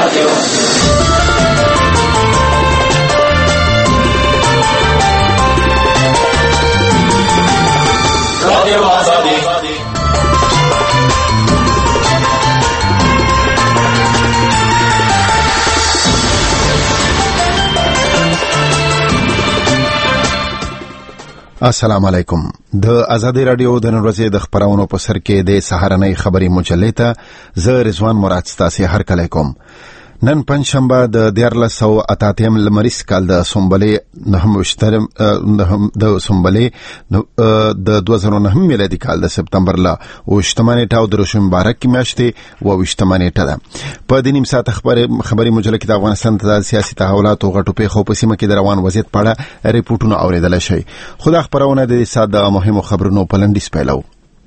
السلام علیکم. د آزادی رادیو د نن ورځې د خبرونو په سر کې د سهارنۍ خبري مجلې ته زه رضوان مراد ستاسو هر کله کوم. نن پنځشنبه د 1488 لمریز کال د سنبلې د سنبلې د 2009 میلادي کال د سپتمبر ل او شتمنې ټاو د روشن مبارک میاشتې او شتمنې ټا ده. په دې نیم ساعت خبري مجلې کې د افغانستان د سیاسي تحولات او غټو پیښو په سیمه کې د روان وضعیت په اړه ریپورتونه اوریدل شي. خو دا خبرونه د ساده مهمو خبرونو په لنډیز پیلو.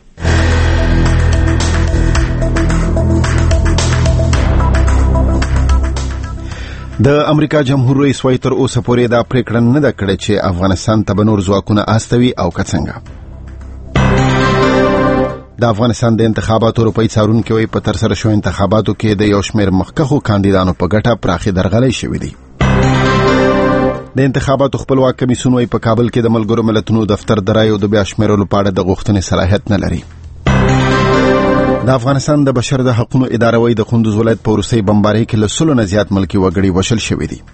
د امریکا جمهور رئیس وایي تر اوسه پورې دا پریکړه نه ده کړې چې افغانستان ته نور ځواکونه استوي او څنګه. د افغانستان د انتخاباتو روپۍ څارونکو وایي په تر سره شو انتخاباتو کې د یو شمېر مخکښو کاندیدانو په ګټه پراخي درغلۍ شوې دي. د انتخاباتو خپلواک کمیسیون وایي په کابل کې د ملګرو ملتونو دفتر د رایو د بیا شمېرلو په اړه د غوښتنې صلاحیت نه لري. د افغانستان د بشر د حقوقو اداره وایي د کندوز ولایت په روسي بمبارۍ کې له 100 نه زیات ملکی وګړي وشل شوي دي.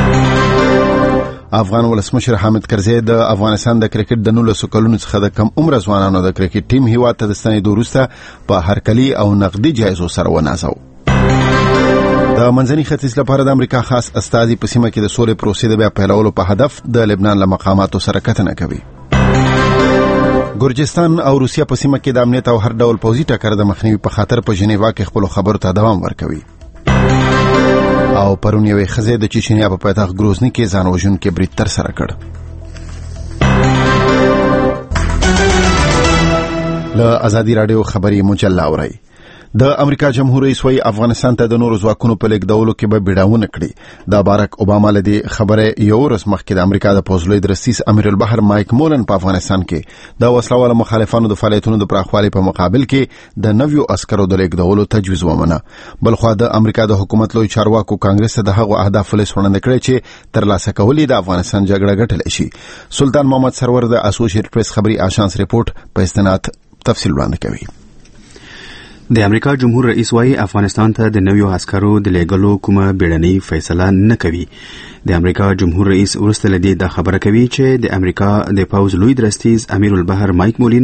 افغان ولسمشر حامد کرزی د افغانستان د کرکټ د 19 کلونو څخه د کم عمر ځوانانو د کرکټ ټیم هیواد ته د ستنېدو وروسته په هرکلي او نقدي جایزو سره ونازو. د منځني ختیځ لپاره د امریکا خاص استازي په سیمه کې د سولې پروسې د بیا پیلولو په هدف د لبنان له مقاماتو سره کتنه کوي. ګورجستان او روسیا په سیمه کې د امنیت او هر ډول پوځي ټکر د مخنیوي په خاطر په ژنیوا کې خپل خبرو ته دوام ورکوي. او پرون یوې ښځې د چچنیا په پایتخت ګروزني کې ځان وژونکي برید تر سره کړ. له آزادی رادیو خبري مجله اوري. د امریکا جمهور رئیس وایي افغانستان ته د نورو ځواکونو په لیږدولو کې به بیړاونه کړي. د باراک اوباما له دې خبره یو ورځ مخکې د امریکا د پوځ د رئیس امیر البحر مایک مولن په افغانستان کې د وسلوالو مخالفانو د فعالیتونو د پراخوالي په مقابل کې د نویو عسکرو د لیږدولو تجویز ومنه. بلخو د امریکا د حکومت لوی چارواکو کانګرس د هغو اهداف له سوړاندې کړي چې ترلاسه کولې د افغانستان جګړه ګټل شي. سلطان محمد سرور د اسوسییټډ پریس خبري آژانس ریپورت په استناد تفصیل وړاندې کوي. د امریکا جمهور رئیس وایي افغانستان ته د نویو عسکرو د لیږلو کومه بیړنۍ فیصله نه کوي. د امریکا جمهور رئیس ورسته لدی دا خبره کوي چې د امریکا د پوځ لوی درستیز امیر البحر مایک مولن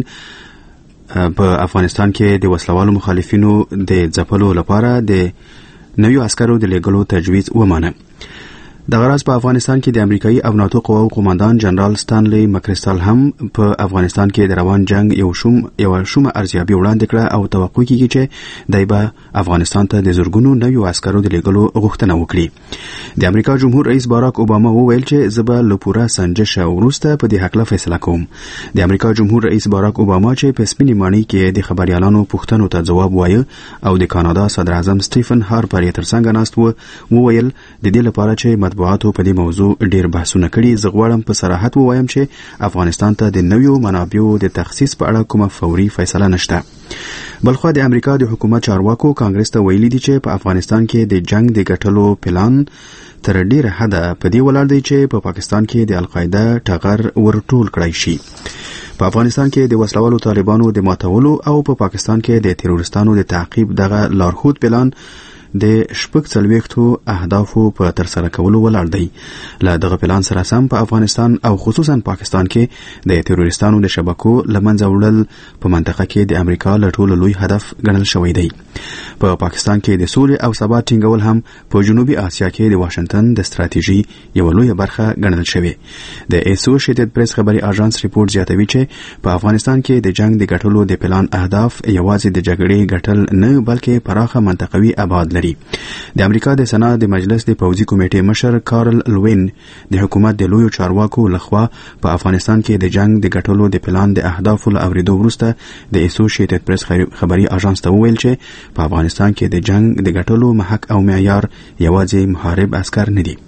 په افغانستان کې د وسلوالو مخالفینو د ځپلو لپاره د نویو عسکرو د لیږلو تجویز ومانه. د غراز په افغانستان کې د امریکایي او ناتو قواو قوماندان جنرال ستانلی مکریستال هم په افغانستان کې د روان جنگ یو شومه ارزیابي وړاندې کړه او توقع کیږي چې دای به افغانستان ته د زورګونو نویو عسکرو د لیږلو غوښتنه وکړي. د امریکا جمهور رئیس باراک اوباما وویل چې زبا لپاره سنجش وروسته په دې حق له فیصله کوم. د امریکا جمهور رئیس باراک اوباما چې په سپینې مانی کې د خبريالانو پوښتنو ته جواب وایي او د کاناډا صدر اعظم سټیفن هارپر یې ترڅنګ ناست وویل د دې لپاره چې مطبوعاتو په دې موضوع ډیر بحثونه کړي. زه غواړم په صراحت ووایم چې افغانستان ته د نویو منابعو د تخصیص په اړه کومه فوري فیصله نشته. بلخو د امریکا د حکومت چارواکو کانګرس ته ویلي دي چې په افغانستان کې د جنگ د ګټلو پلان تر ډیره حده په دې ولاړ دی چې په پاکستان کې د القاعده ټغر ورټول کړای شي. په افغانستان کې د وسلوالو طالبانو د ماتولو او په پاکستان کې د تروریستانو د تعقیب دغه لارښود پلان د شپږ څلوېښتو اهدافو په تر سره کولو ولاړ دی. له دغه پلان سره سم په افغانستان او خصوصا پاکستان کې د تروریستانو د شبکو لمنځه وړل په منطقه کې د امریکا له ټولو لوی هدف ګڼل شوی دی. په پاکستان کې د سولې او ثبات ټینګول هم په جنوبي اسیا کې د واشنگټن د ستراتیژي یو لوی برخه ګڼل شوی. د اسوسییټډ پریس خبري آژانس ریپورت زیاتوي چې په افغانستان کې د جنگ د ګټلو د پلان اهداف یوازې د جګړې ګټل نه بلکې پراخه منطقوي ابعاد لري. د امریکا د سنا د مجلس د پوځي کمیټې مشر کارل لوین د حکومت د لویو چارواکو لخوا په افغانستان کې د جنگ د ګټلو د پلان د اهدافو له اوریدو وروسته د اسوسییټډ پریس خبري آژانس ته وویل چې په افغانستان کې د جنگ د ګټلو محک او معیار یوازې محارب عسكر نه دي.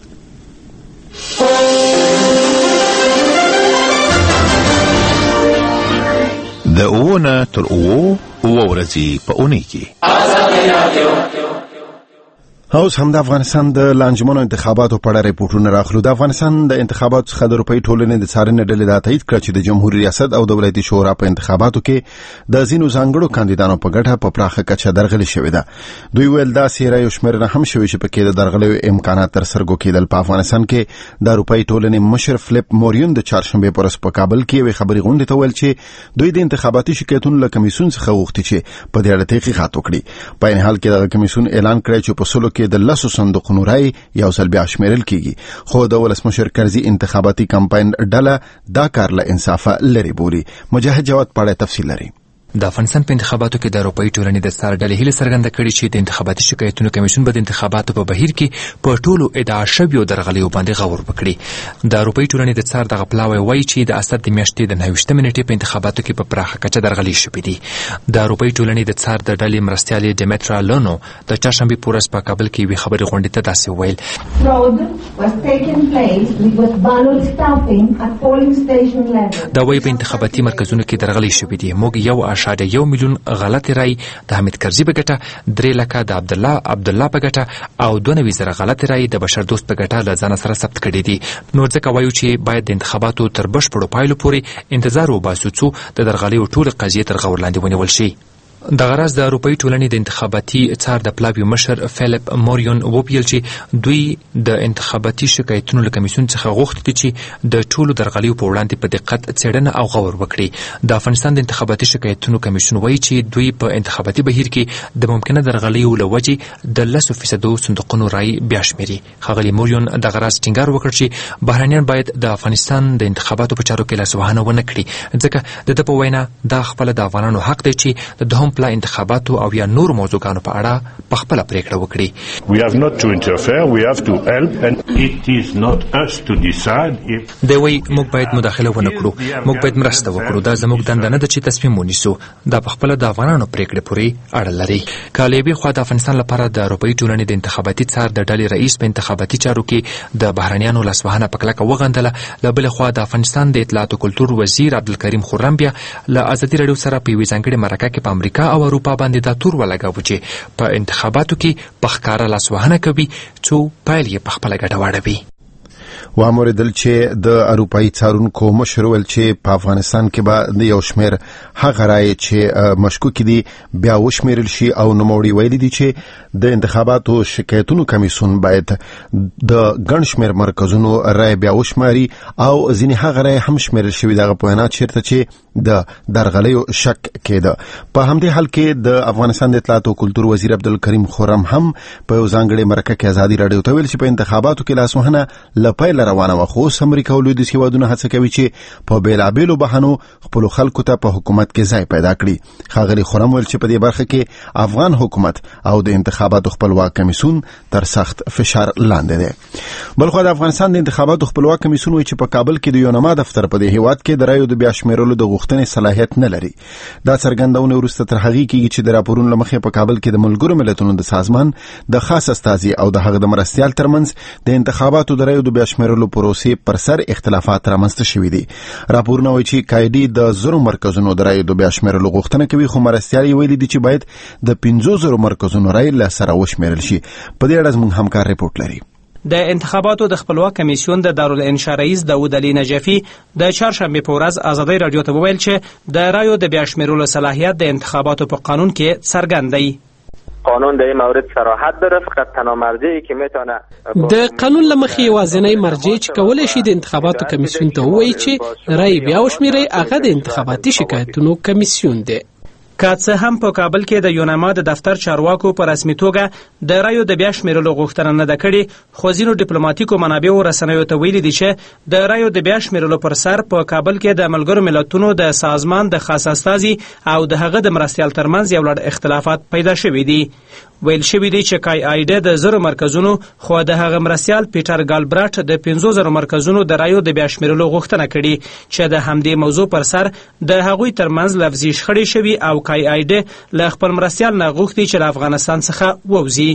د اوونه تر اوو ورځې په اونۍ کې اوس هم د افغانستان د لانجمنو انتخاباتو په اړه ریپورتونه راخلو. د افغانستان د انتخاباتو څخه د اروپאי ټولنې د څارنې ډلې دا تایید کړ چې د جمهوریت ریاست او د ولایتي شورا په انتخاباتو کې د ځینو ځانګړو کاندیدانو په ګټه په پراخه کچه درغلي شوې ده. دوی ویل دا سیره یو شمېر نه هم شوی چې پکې د درغلي امکانات تر سترګو کېدل. په افغانستان کې د اروپאי ټولنې مشر فلیپ موريون د چهارشنبه پر ورځ په کابل کې یوې خبري غونډې ته ویل چې دوی د انتخاباتي شکایتونو له کمیسیون څخه غوښتي چې په دې اړه تحقیقات وکړي. په ان حال کې د کمیسیون اعلان کړی چې په سلو کې د 10 صندوقونو رای یو ځل بیا شمیرل کیږي، خو د ولسمشر کرزي انتخاباتي کمپاین ډله دا کار له انصافه لري بولي. مجاهد جواد پاړه تفصیل لري. د افغانستان په انتخاباتو کې د اروپאי ټولنې د ستار ډلې هیله څرګنده کړې چې د انتخاباتي شکایتونو کمیسیون به د انتخاباتو په بهیر کې په ټولو ادعا شویو درغلیو باندې غور وکړي. د اروپאי ټولنې د څار دغه پلاوی وایي چې د اسد د میاشتې د 29 منېټې په انتخاباتو کې په پراخه کچه درغلي شوې دي. د اروپאי ټولنې د څار د ډلې مرستیال ډیمیټرا لونو د چهارشنبه په ورځ په کابل کې وی خبري غونډې ته داسې ویل: دا وایي په انتخاباتي مرکزونو کې درغلي شوې دي. موږ 1.1 میلیون غلط رای د حمید کرزي په ګټه، 3 لکه د عبدالله په ګټه او 92,000 غلط رای د بشر دوست په ګټه له ځان سره ثبت کړي دي. نور ځکه وایو چې باید د انتخاباتو تر بشپړو پایلو پورې انتظار وباسو څو د درغلیو ټول قضیې تر غور لاندې ونیول شي. د غرض د اروپאי ټولنې د انتخاباتي څار د پلاوی مشر فلیپ موريون وویل چې دوی د انتخاباتي شکایتونو له کمیسیون څخه غوښتي چې د ټولو درغلیو په وړاندې په دقت څېړنه او غور وکړي. د افغانستان د انتخاباتي شکایتونو کمیسیون وایي چې دوی په انتخاباتي بهیر کې د ممکنه درغلیو له وجې د 10% صندوقونو رای بیا شمیري. ښاغلي موريون د غرض ټینګار وکړ چې بهرانیان باید د افغانستان د انتخاباتو په چارو کې لاسوهنه ونه کړي، ځکه د په وینا دا خپل د افغانانو حق دی چې د دوهم پلا انتخاباتو او یا نور موضوعاتو په اړه په خپل پریکړه وکړي. We have not to interfere, we have to help and it is not us to decide if دی وی موږ باید مداخله ونه کړو، موږ باید مرسته وکړو، دا زموږ دنده نه ده چې تصمیم ونیسو، دا په خپل د افغانانو پریکړه پورې اړه لري. کالیبي خو د افغانستان لپاره د اروپאי ټولنې د انتخاباتي څار د ډلې رئیس په انتخاباتي چارو کې د بهرانیانو لاسوهنه په کلکه وغندله. له بل خوا د افغانستان د اطلاعات او کلتور وزیر عبدالکریم خرم بیا له ازادي رادیو سره په یوه ځانګړې مرکه کې په امریکا او اروپا باندې دا تور ولګاوه چې په انتخاباتو کې په ښکاره لاسوهنه کوي څو پایل یې په خپله ګټه واړوي. واوریدل چې د اروپאי څارونکو مشر ویل چې په افغانستان کې به د یو شمېر هغه رای چې مشکوک دي بیا وشمیرل شي او نوموړي ویلي دي چې د انتخاباتو شکایتونو کمیسیون باید د ګڼ شمېر مرکزونو رای بیا وشماري او ځینې هغه رای هم شمیرل شوي دغه په وینا چیرته چې د درغلیو شک کېده. په همدې حال کې د افغانستان د اطلاعات او کلتور وزیر عبدالکریم خرم هم په یو ځانګړې مرکه کې ازادي رادیو ته ویل چې په انتخاباتو کې لاسوهنه له پیل روانه وه، خو امریکا او لویدیځ هیوادونه هڅه کوي چې په بیلابیلو بهانو خپلو خلکو ته په حکومت کې ځای پیدا کړي. ښاغلي خرم ویل چې په دې برخه کې افغان حکومت او د انتخاباتو خپلواک کمیسیون تر سخت فشار لاندې دی. بلخو د افغانستان د انتخاباتو خپلواک کمیسیون وایي چې په کابل کې د یونما دفتر په دې هیواد کې د رایو د بیا شمیرلو د غوښتنې صلاحیت نه لري. دا څرګندونه وروسته تر هغې کېږي چې د راپورونو له مخې په کابل کې د ملګرو ملتونو د سازمان د خاص استازي او د هغه د مرستیال ترمنځ د انتخاباتو د رایو د بیا شمیرلو پروسې پر سر اختلافات رامنځته شوي دي. راپورونه وایي چې قاعدې د 1000 مرکزونو د رایو د بیا شمیرلو غوښتنه کوي، خو مرستیال یې ویلي دي چې باید د 50,000 مرکزونو رای له سره وشمیرل شي. په دې اړه زموږ همکار ریپورت لري. د انتخاباتو د خپلواک کمیسیون د دارالانشا رئیس داود علي نجفي د چهارشنبه په ورځ ازادي رادیو ته وویل چې د رایو د بیا شمیرلو صلاحیت د انتخاباتو په قانون کې څرګند دی. قانون در این مورد صراحت داره، فقط تنها مرجعی که میتونه د قانون لمخې یوازینی مرجع چې کولای شي د انتخاباتو کمیسیون ته ووایي چې رای بیا وشمیري هغه د انتخاباتي شکایتونو کمیسیون دی. که څه هم په کابل کې د یونما د دفتر چارواکو په رسمي توګه د رایو د بیا شمیرلو غوښتنه نه ده کړې، خو ځینو ډیپلوماټیکو منابعو رسنیو ته ویلي دي چې د رایو د بیا شمیرلو پر سر په کابل کې د ملګرو ملتونو د سازمان د خاص استازي او د هغه د مرستیال ترمنځ یو لړ اختلافات پیدا شوي دي. ویل شوي دي چې کای آیډه د 1000 مرکزونو خو د هغه مرستیال پیټر ګالبرټ د 50,000 مرکزونو د رایو د بیا شمیرلو غوښتنه کړې چې د همدې موضوع پر سر د هغوی ترمنځ لفظي شخړې شوي او کای آیډه له خپل مرستیال نه غوښتي چې له افغانستان څخه ووځي.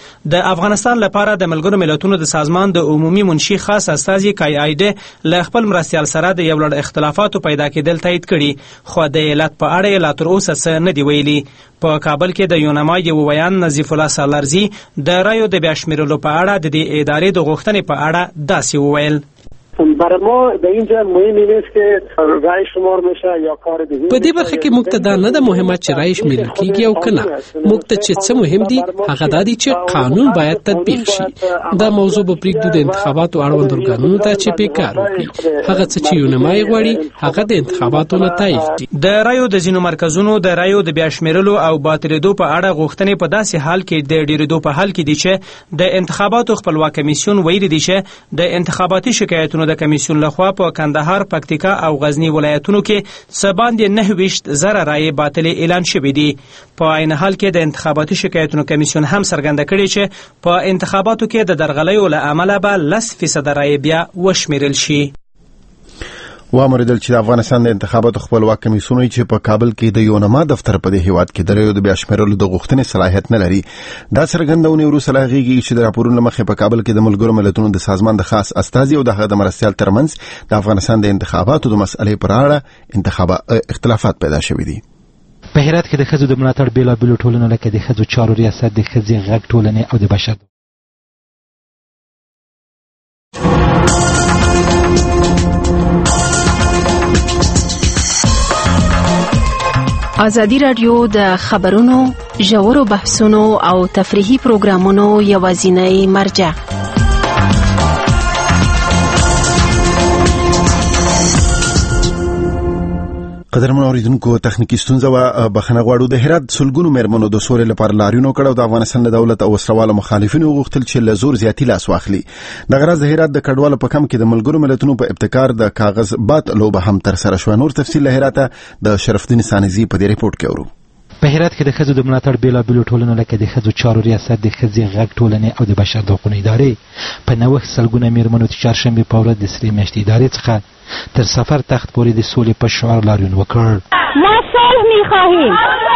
د افغانستان لپاره د ملګرو ملتونو د سازمان د عمومي منشي خاص استازي کای آیډ له خپل مرستیال سره د یو لړ اختلافاتو پیدا کېدل تایید کړي، خو د علت په اړه یې لا تر اوسه څه نه دي ویلي. په کابل کې د یونما یو بیان نظیف الله سالارزي د رایو د بیا شمیرلو په اړه د دې ادارې د غوښتنې په اړه داسې وویل: برای ما در اینجا مهم نیست که رای شمار میشه یا کار دیگه. په دې برخه کې موږ ته دا نه د مهمه چې رای شمیرل کیږي او کنه. موږ ته چې څه مهم دي هغه دا دي چې قانون باید تطبیق شي. دا موضوع به پریږدو د انتخاباتو اړوند ارګانونو ته چې په کار وکړي. هغه څه چې یونمای غواړي هغه د انتخاباتو نتایج دي. د رایو د ځینو مرکزونو د رایو د بیا شمیرلو او باطلېدو په اړه غوښتنې په داسې حال کې د ډیریدو په حال کې دي چې د انتخاباتو خپلواک کمیسیون ویلي دی چې د انتخاباتي شکایتونو د کمیسیون لخوا په کندهار، پکتیکا او غزنی ولایتونو کې څه باندې 9,000 رایې باطلې اعلان شوې دي. په عین حال کې د انتخاباتي شکایتونو کمیسیون هم څرګنده کړې چې په انتخاباتو کې د درغلیو له امله به 10% رایې بیا وشمیرل شي. وامریدل چې د افغانستان د انتخاباتو خپلواک کمیسیون چې په کابل کې د یونما دفتر په دې هیواد کې د رایو د بیا شمیرلو د غوښتنې صلاحیت نه لري. دا څرګندونه وروسته راغلي چې د راپورونو مخې په کابل کې د ملګرو ملتونو د سازمان د خاص استازي او د مرستیال ترمنځ د افغانستان د انتخاباتو د مسئلې پر اړه اختلافات پیدا شوي دي. په هرات کې د ښځو د ملاتړ بیلابیلو ټولنو لکه د ښځو چارو ریاست، د ښځې غږ ټولنې او د بشر ازادي راډیو د خبرونو، ژورو بحثونو او تفریحي پروګرامونو یوازینی مرجع. قدرمن اوریدونکو، تخنیکی ستونزه و بخنه غواړو. د هرات سلګونو مېرمنو د سولې لپاره لاریون وکړ او د افغانستان د دولت او وسروالو مخالفینو غوښتل چې له زور زیاتی لاس واخلي. د غرض د هرات د کډوالو په کم کې د ملګرو ملتونو په ابتکار د کاغذ بات لوبه هم تر سره شو. نور تفصیل له هرات د شرفدین سانزي په دې ریپورت کې اورو. په هرات کې د ښځو د ملاتړ بیلابیلو ټولنو لکه د ښځو چارو ریاست، د ښځې غږ ټولنې او د بشر د حقوقو ادارې په نوښت سلګونه مېرمنو د چهارشنبې په ورځ د سرې میاشتې ادارې څخه تر سفر تخت پورې د سولې په شعار لاریون وکړ. ما صلح می‌خواهیم.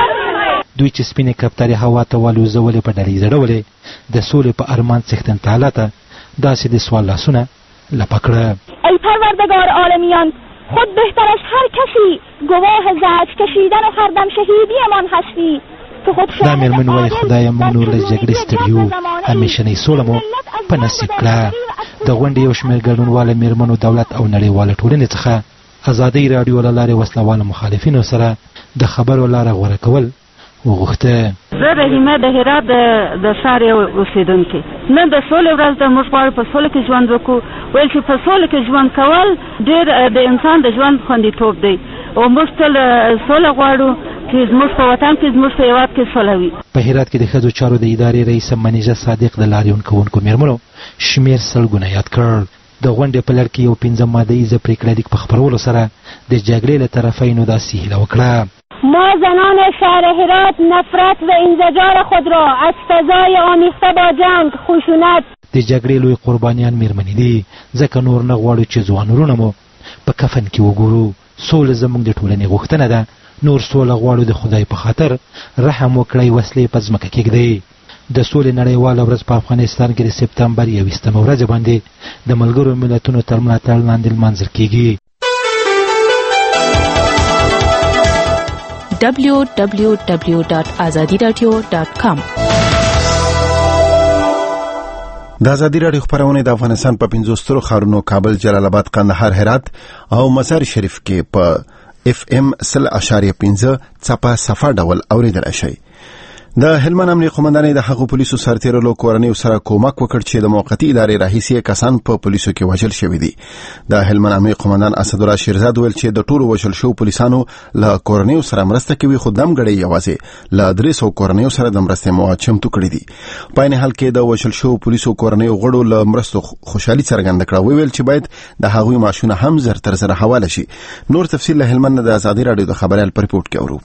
دوی چې سپینې کپترې هوا ته والوزولې په ډلې زړولې د سولې په ارمان څښتن تعالی ته داسې د سوال لاسونه لپه کړه: ای پروردگار عالمیان، خود بهتر از هر کسی گواه زجر کشیدن و هر دم شهیدیمان هستی. دا مېرمن وایي خدایه موږ نور له جګړې ستړي یو، همیشنۍ سوله مو په نصیب کړه. د غونډې یو شمېر ګډونواله مېرمنو دولت او نړیواله ټولنې څخه ازادۍ راډیو له لارې وسلوالو مخالفینو سره د خبرو لاره غوره کول وغوښته. زه رحیمه د هرات د ښار یو اوسېدونکې. نن د سولې ورځ ده، موږ غواړو په سوله کې ژوند وکړو. ویل چې په سوله کې ژوند کول ډېر د انسان د ژوند خوندیتوب دی او موږ تل سوله غواړو چې زموږ په وطن کې، زموږ په هېواد کې سوله وي. په هرات کې د ښځو چارو د ادارې رئیس منیژه صادق د لاریون کوونکو مېرمنو شمېر سلګونه یاد کړ. د غونډې په لړ کې یو 5 ماده‌یزه پرېکړه لیک په خپرولو سره د جګړې له طرفینو داسې هیله وکړه: ما زنان شهر هرات نفرت و انزجار خود را از فضای آمیخته با جنگ، خشونت د جګړې لوی قربانیان مېرمنې دي، ځکه نور نه غواړو چې ځوان وروڼه مو په کفن کې وګورو. سوله زموږ د ټولنې غوښتنه ده. نور سوله غواړو، د خدای په خاطر رحم وکړئ، وسلې په ځمکه کېږدئ. د سولې نړیواله ورځ په افغانستان کې د سپتمبر 21 ورځ باندې د ملګرو ملتونو تر ملاتړ لاندې لمانځل کېږي. www.azadiradio.com د ازادي راډیو خبرونه د افغانستان په 15 سترو ښارونو کابل، جلال آباد، قندهار، هرات او مزار شریف کې په FM 0.5 څپه صفه ډول اوریدل شي. د هلمند امنیه قومندانۍ د حقوق پولیسو سرتیرلو کورنۍ سره کومک وکړ چې د موقتی ادارې راهیسي کسان په پولیسو کې وژل شوی دي. د هلمند امنیه قومندان اسدالله شیرزاد ویل چې د ټولو وژل شو پولیسانو له کورنۍ سره مرسته کوي، خو دمګړی یوازې له 300 کورنۍ سره د مرستې مواد چمتو کړی دي. په عین حال کې د وژل شو پولیسو کورنۍ غړو له مرستو خوشحالي څرګنده کړه. ویل چې باید د هغوی معاشونه هم زر تر زر حواله شي. نور تفصیل له هلمند د ازادي راډیو د خبريال پر ریپورت کې اورو.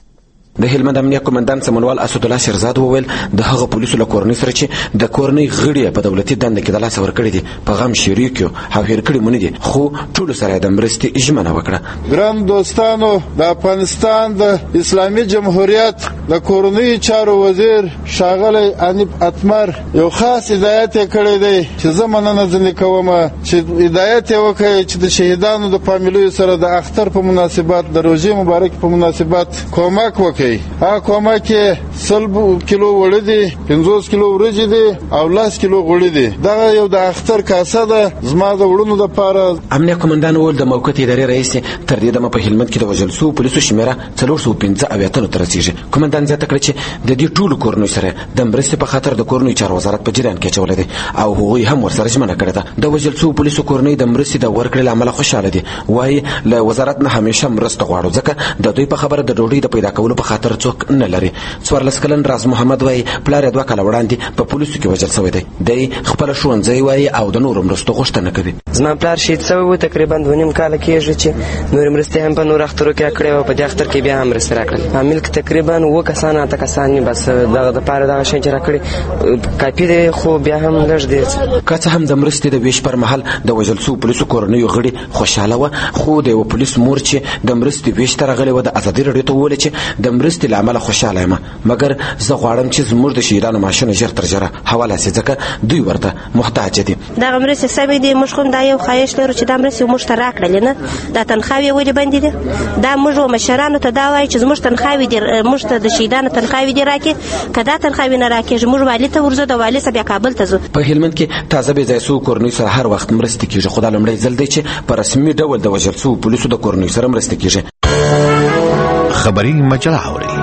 د هلمند امنیه قومندان سمونوال اسد الله شیرزاد وویل د هغه پولیسو له کورنۍ سره چې د کورنۍ غړي په دولتي دنده کې د لاس ورکړي دي په غم شریک یو او هیر کړي مونږ دي خو ټول سره د مرستې ژمنه وکړه. ګران دوستانو، د افغانستان د اسلامي جمهوریت د کورنۍ چارو وزیر ښاغلی انیب اتمر یو خاص هدایت کړی دی چې زه مننه ځنې کوم چې هدایت یې وکړی چې د شهیدانو د فامیلیو سره د اختر په مناسبت د روژې مبارک په مناسبت کومک وکړي. هغه کومک کې 100 کیلو وړي دي، 50 کیلو وريجې دي او 10 کیلو غوړي دي. دا یو د اختر کاسه ده زما د وړونو لپاره. امنیه قومندان وویل د موقت ادارې رئیس تر دې دمه په هلمند کې د وژل شوو پولیسو شمیره 415 ته رسیږي. قومندان زیاته کړه چې د دې ټولو کورنیو سره د مرستې په خاطر د کورنیو چارو وزارت په جریان کې اچولی دی او هغوی هم ورسره ژمنه کړې ده. د وژل شوو پولیسو کورنۍ د مرستې د ورکړې له امله خوشحاله دي. وایي له وزارت نه همیشه مرسته غواړو ځکه د دوی په خبره د ډوډۍ د پیدا کولو په خاطر څوک نه لري. 14 کلن راز محمد وایي پلار یې 2 کاله وړاندې په پولیسو کې وژل شوی دی. دی خپل ښوونځی وایي او د نورو مرستو غوښتنه کوي. زما پلار شهید شوی و تقریبا 2.5 کاله کېږي چې نور مرستې هم په نور اخترو کې کړې او په دې اختر کې بیا هم مرستې راکړل. فامیل کې تقریبا 9 کسان 8 کسان بس دغه د پاره دغه شی چې راکړي کافي دی خو بیا هم لږ دی. که څه هم د مرستې د ویش پر مهال د وژل شوو پولیسو کورنیو غړي خوشحاله وه خو د یو پولیس مور چې د مرستې ویش ته راغلې وه د ازادي راډیو ته وویل چې د مرستې له امله خوشحاله یم مګر زه غواړم چې زموږ د شهیدانو معاشونه ژر تر ژره حواله شي ځکه دوی ورته محتاج دي. دغه مرستې سمې دي. موږ خو دا یو خواهش لرو چې دا مرستې موږ ته راکړلې نه دا تنخواوې ولې بندې دي. دا موږ مشرانو ته دا وایي چې زموږ تنخواوې دي موږ ته د شهیدانو تنخواوې دي راکړي. که دا تنخواوې نه راکړي موږ والي ته ورځو د والي څخه بیا کابل ته ځو. په هلمند کې تازه بې ځایه شوو کورنیو سره هر وخت مرستې کېږي خو دا لومړی ځل دی چې په رسمي ډول د وژل شوو پولیسو د کورنیو سره مرسته کېږي. خبري مجله اوري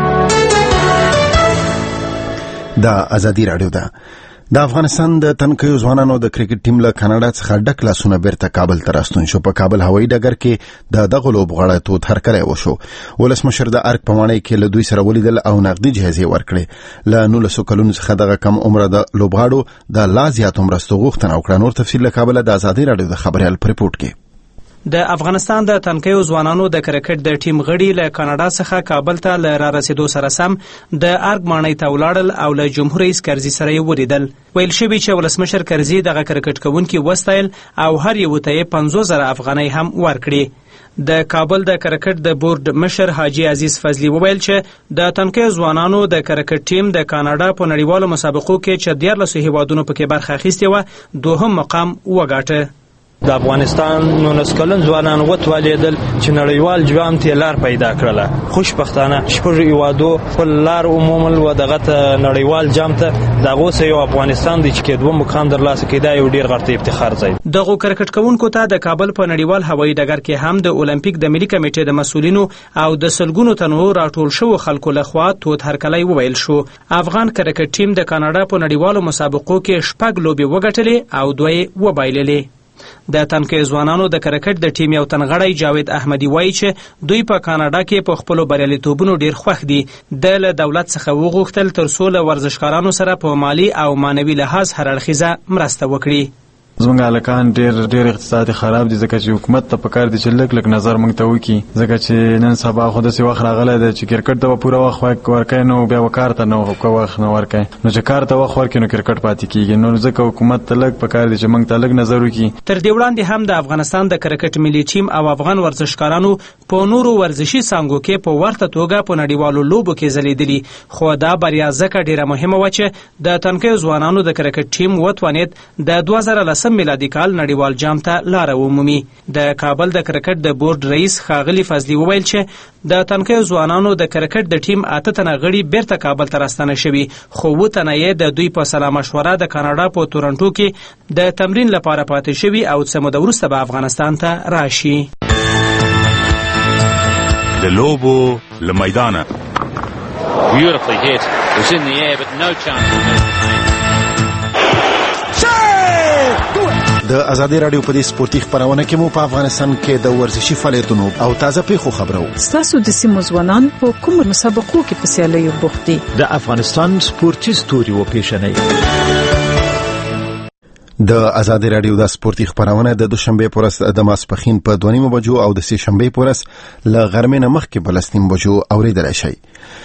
د ازادي راډیو ده. د افغانستان د تنکیو ځوانانو د کرکټ ټیم له کاناډا څخه ډک لاسونه بیرته کابل ته راستون شو. په کابل هوایي ډګر کې د دغه لوبغاړو تود هرکلی وشو. ولسمشر د ارګ په ماڼۍ کې له دوی سره ولیدل او نقدي جایزې ورکړې. له 19 کلونو څخه دغه کم عمره د لوبغاړو د لا زیات مرستو غوښتنه وکړه. نور تفصیل له کابل د ازادي راډیو د خبريال په ریپورت کې. د افغانستان د تنکیو ځوانانو د کرکټ د ټیم غړي له کاناډا څخه کابل ته له را رسیدو سره سم د ارګ ماڼۍ ته ولاړل او له جمهور رئیس کرزي سره یې ولیدل. ویل شوي چې ولسمشر کرزي دغه کرکټ کوونکي وستایل او هر یو ته 50,000 افغانۍ هم ورکړي. د کابل د کرکټ د بورډ مشر حاجی عزیز فضلی وویل چې د تنکیو ځوانانو د کرکټ ټیم د کاناډا په نړیوالو مسابقو کې چې 14 هیوادونو پکې برخه اخیستې وه دوهم مقام وګاټه. د افغانستان 19 کلن ځوانان وتولیدل چې نړیوال جام ته لار پیدا کړله. خوشبختانه شپږ هیوادو خپل لار عموما و دغه نړیوال جام ته دغه سه یو افغانستان د چې دوه مقام درلاسه کیدا یو ډیر غټ افتخار ځای. دغه کرکټ کوونکو ته د کابل په نړیوال هوایي ډګر کې هم د اولمپیک د ملي کمیټې د مسولینو او د سلګونو تنو راټول شو خلکو لخوا تود هرکلی وویل شو. افغان کرکټ ټیم د کاناډا په نړیوالو مسابقو کې 6 لوبې وګټلې او 2 وبایللې. د تنکیو ځوانانو د کرکټ د ټیم یو تنغړی جاوید احمدی وایي چې دوی په کاناډا کې په خپل بریالیتوبونو ډیر خوښ دي. د دولت څخه وغوښتل تر څو له ورزشکارانو سره په مالی او مانوي لحاظ هر اړخیزه مرسته وکړي. زمونږ هلکان ډېر اقتصاد خراب دي ځکه چې حکومت ته پکار دي چې لږ نظر موږ ته وکړي ځکه چې نن سبا خو داسې وخت راغلی دی چې کرکټ ته به پوره وخت ورکوي نو بیا به کار ته نه وخت نه ورکوي نو چې کار ته وخت ورکوي نو کرکټ پاتې کېږي. نو ځکه حکومت ته لږ پکار دي چې موږ ته لږ نظر وکړي. تر دې وړاندې هم د افغانستان د کرکټ ملي ټیم او افغان ورزشکارانو په نورو ورزشي څانګو کې په ورته توګه په نړیوالو لوبو کې ځلیدلي خو دا بریا ځکه ډیره مهمه وه چې د تنکیو ځوانانو د کرکټ ټیم وتوانید د 2010 میلادي کال نړیوال جام ته لاره ومومي. د کابل د کرکټ د بورډ رئیس ښاغلي فضلي وویل چې د تنکیو ځوانانو د کرکټ د ټیم 8 تنه غړي بیرته کابل ته راستنه شوي خو 2 تنه یې د دوی په سلا مشوره د کاناډا په تورنټو کې د تمرین لپاره پاتې شوي او څه موده وروسته به افغانستان ته راشي. د لوبو له میدانه Beautifully hit. It was in the air but no chance. د ازادي راډیو په دې سپورتي خبرونه کې مو په افغانستان کې د ورزشي فعالیتونو او تازه پیښو خبرو. تاسو د سیمو ځوانان په کوم مسابقو کې په سیالیو بوخت دي؟ د افغانستان سپورتي ستوري و پیژنئ. د ازادي راډیو د سپورتي خبرونه د دوشنبه پورس د ماسپخین په 2:30 بجو او د سه شنبه پورس ل غرمې نه مخکې په 3:00 بجو اوریدل شي.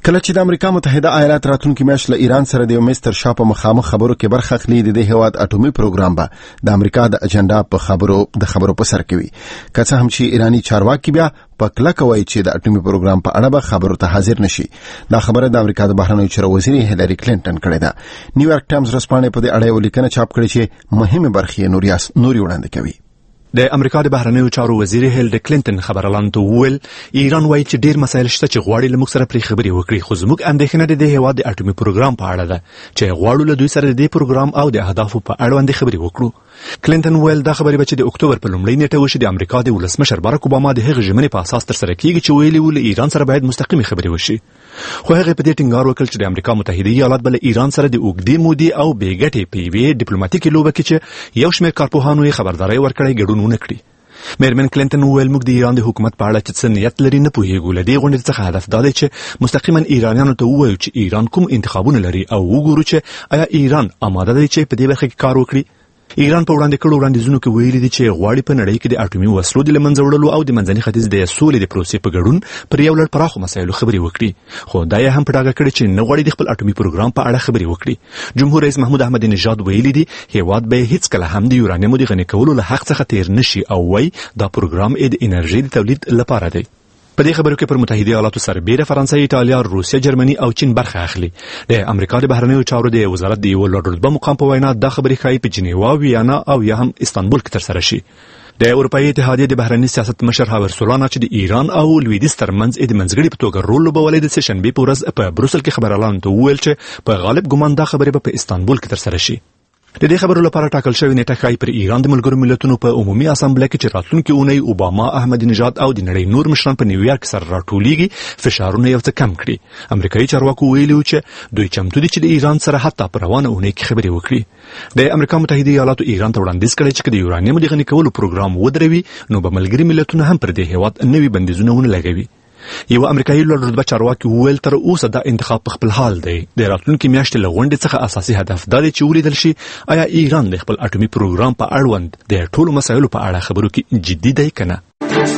کله چې د امریکا متحده ایالات راتلونکي میاشت له ایران سره د مستر شاه په مخامخ خبرو کې برخه اخلي، د دې هیواد اټومي پروګرام به د امریکا د اجنډا په خبرو په سر کې وي. که څه هم چې ایرانی چارواکي بیا په کلکه وایي چې د اټومي پروګرام په اړه به خبرو ته حاضر نشي. دا خبره د امریکا د بهرنیو چارو وزیر هیلری کلینټن کړې ده. نیویارک ټایمز ورځپاڼې په دې اړه یو لیکنه چاپ کړې چې مهمه برخې نوري وړاندې کوي. د امریکا د بهرنیو چارو وزیر هیلری کلینټن خبرلاندو ته وویل ایران وایي چې ډیر مسایل شته چې غواړي له موږ سره پرې خبرې وکړي، خو زموږ اندېښنه د دې هیواد د اټومي پروګرام په اړه ده چې غواړو له دوی سره د دې پروګرام او د اهدافو په اړه خبرې وکړو. کلینټن ویل دا خبرې به چې د اکتوبر په لومړۍ نیټه وشي د امریکا د ولسمشر باراک اوباما د هغې ژمنې په اساس ترسره کیږي چې ویلي و له ایران سره باید مستقیمې خبرې وشي. خو هغه په دې ټینګار وکړ چې د امریکا متحده ایالات بل ایران سره د اوږدې مودې او بې ګټې په یوې ډیپلوماټیکي لوبه کې چې یو شمېر کارپوهانو یې خبرداری ورکړی ګډون ونه کړي. میرمن کلینټن وویل موږ د ایران د حکومت په اړه چې څه نیت لري نه پوهیږو. له دې غونډې څخه هدف دا دی چې مستقیما ایرانیانو ته ووایو چې ایران کوم انتخابونه لري او وګورو چې آیا ایران آماده دی چې په دې برخه کې کار وکړي. ایران په وړاندې کړو وړاندیزونو کې ویلي دي چې غواړي په نړۍ کې د اټومي وسلو د له منځه وړلو او د منځني ختیځ د سولې د پروسې په ګډون پر یو لړ پراخو مسایلو خبرې وکړي. خو دا یې هم په ډاګه کړې چې نه غواړي د خپل اټومي پروګرام په اړه خبرې وکړي. جمهور رئیس محمود احمد نژاد ویلي دي هیواد به هیڅکله هم د یورانیمو د غني کولو له حق څخه تیر نشي او وایي دا پروګرام د انرژي د تولید لپاره دی. په دې خبرو کې پر متحده ایالاتو سربېره فرانسه، ایټالیا، روسیه، جرمني او چین برخه اخلي. د امریکا د بهرنیو چارو د وزارت د یو لوړ رتبه مقام په وینا دا خبرې ښایي په جنیوا، ویانا او یا هم استانبول کې ترسره شي. د اروپایي اتحادیې د بهرني سیاست مشر هاور سولانا چې د ایران او لویدیځ ترمنځ د منځګړي په توګه رول لوبولی د سهشنبې په ورځ په بروسل کې خبرلاندو ته وویل چې په غالب ګمان دا خبرې به په استانبول کې ترسره شي. د دې خبرو لپاره ټاکل شوې نیټه ښایي پر ایران د ملګرو ملتونو په عمومي اسامبله کې چې راتلونکي اونۍ اوباما، احمد نژاد او د نړۍ نور مشران په نیویارک سره راټولیږي فشارونه یو څه کم کړي. امریکایي چارواکو ویلي و چې دوی چمتو دي چې د ایران سره حتی په روانه اونۍ کې خبرې وکړي. د امریکا متحده ایالاتو ایران ته وړاندیز کړی چې د یورانیم د غني کولو پروګرام ودروي نو به ملګري ملتونه هم پر دې هیواد نوي بندیزونه ونه لګوي. یو امریکایي لوړ رتبه چارواکي وویل تر اوسه دا انتخاب په خپل حال دی. د راتلونکي میاشتې له غونډې څخه اساسي هدف دا دی چې ولیدل شي آیا ایران د خپل اټومي پروګرام په اړوند د ټولو مسایلو په اړه خبرو کې جدي دی که نه.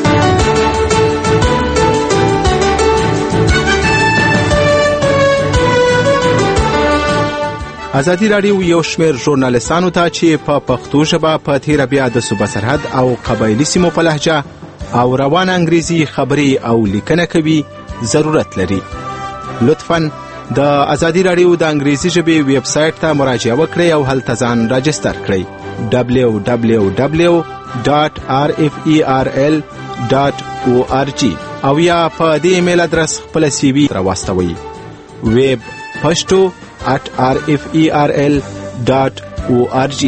ازادي راډیو یو شمېر ژورنالیستانو ته چې په پښتو ژبه په تیره بیا د صوبه سرحد او قبایلي سیمو په لهجه او روان انګریزي خبري او لیکنه کوي ضرورت لري. لطفاً د ازادي راډیو د انګریزي ژبې ویب سټ ته مراجعه وکړئ او هلته ځان راجستر کړئ www.rferl.org او یا په دې ایمیل ادرس خپل سی وی راواستوئ web.pashto@rferl.org.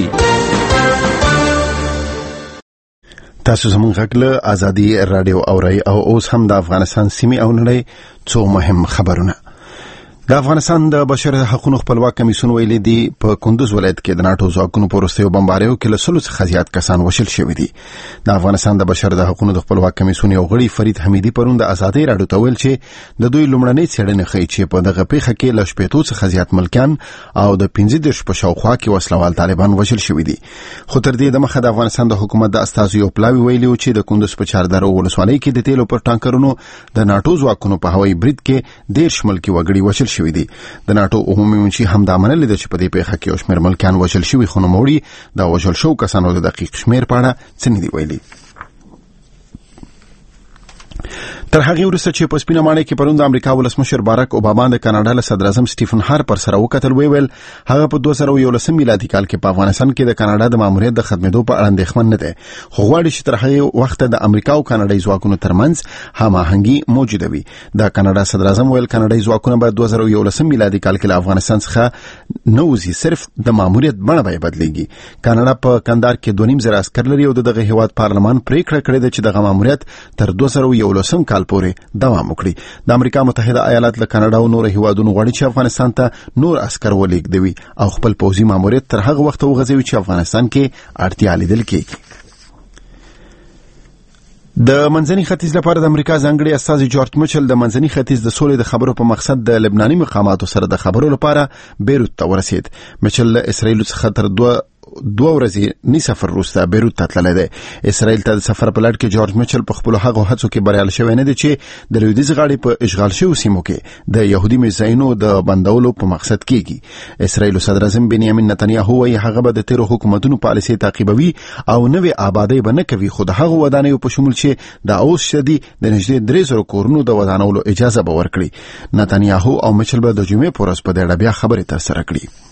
تاسو زموږ غږ له ازادي رادیو اورئ او اوس هم د افغانستان سیمې او نړۍ څو مهم خبرونه. د افغانستان د بشري حقوقو خپلواک کمیسیون ویلي دی په کندوز ولایت کې د ناتو ځواکونو په وروستیو بمباریو کې له 100 څخه زیات کسان وژل شوي دي. د افغانستان د بشري حقوقو خپلواک کمیسیون یو غړي فرید حمیدي پرون د ازادي راډیو ته ویل چې د دوی لومړنۍ څېړنې ښیي چې په دغه پیښه کې له 80 څخه زیات ملکیان او د 15 په شاوخوا کې وسلوال طالبان وژل شوي دي. خو تر دې دمخه د افغانستان د حکومت د استازو یو پلاوی ویلي و چې د کندوز په چاردرو ولسوالۍ کې د تیلو پر ټانکرونو د ناتو ځواکونو په هوایي برید کې 13 ملکي وګړي وژل شوي دي. د ناتو عمومي منشي هم دا منلې ده چې په دې پیښه کې شمېر ملکیان وژل شوي، خو نوموړي د وژل شوو کسانو د دقیق شمېر په اړه څه نه دي ویلي. تر هغه وروسته چې په سپینه ماڼۍ کې پرون د امریکا ولسمشر باراک اوباما د کاناډا له صدر اعظم سټیفن هارپر سره وکتل، ویل هغه په 2011 میلادي کال کې په افغانستان کې د کاناډا د ماموریت د ختمېدو په اړه اندېښمن نه دی، خو غواړي چې تر هغه وخت د امریکا او کاناډایي ځواکونو ترمنځ هماهنګي موجوده وي. د کاناډا صدر اعظم ویل کاناډایي ځواکونه به 2011 میلادي کال کې له افغانستان څخه نوځي، صرف د ماموریت بڼه به بدلېږي. کاناډا په کندهار کې 2.5 عسکر لري او دغه هیواد پارلمان پریکړه کړې ده چې دغه ماموریت تر 2011 کال پورې دوام وکړي. د امریکا متحده ایالات له کاناډا او نور هیوادونو غواړي چې افغانستان ته نور عسکر ولېږدوي او خپل پوځي ماموریت تر هغه وخت وغځوي چې افغانستان کې اړتیا لیدل کېږي. د منځني ختیځ لپاره د امریکا ځانګړي استازي جورج میچل د منځني ختیځ د سولې د خبرو په مقصد د لبناني مقاماتو سره د خبرو لپاره بیروت ته ورسید. میچل له اسرائیل څخه تر 2 ورځې نی سفر وروسته بیروت ته تللی دی. اسرائیل ته د سفر په لړ کې جورج میچل په خپل هغو هڅو کې بریالی شوی نه دی چې د لویدیځ غاړې په اشغال شویو سیمو کې د يهودي میزاینو د بندولو په مقصد کېږي. اسرائیل صدر اعظم بنیامین نتنیاهو وايي هغه به د تیرو حکومتونو پالیسي تعقیبوي او نوې آبادی به نه کوي، خو د هغو ودانیو په شمول چې د اوس شدي د نږدې 300 کورونو د ودانولو اجازه به ورکړي. نتنیاهو او میچل به د جمعې په ورځ په دې اړه بیا خبرې ترسره کړي.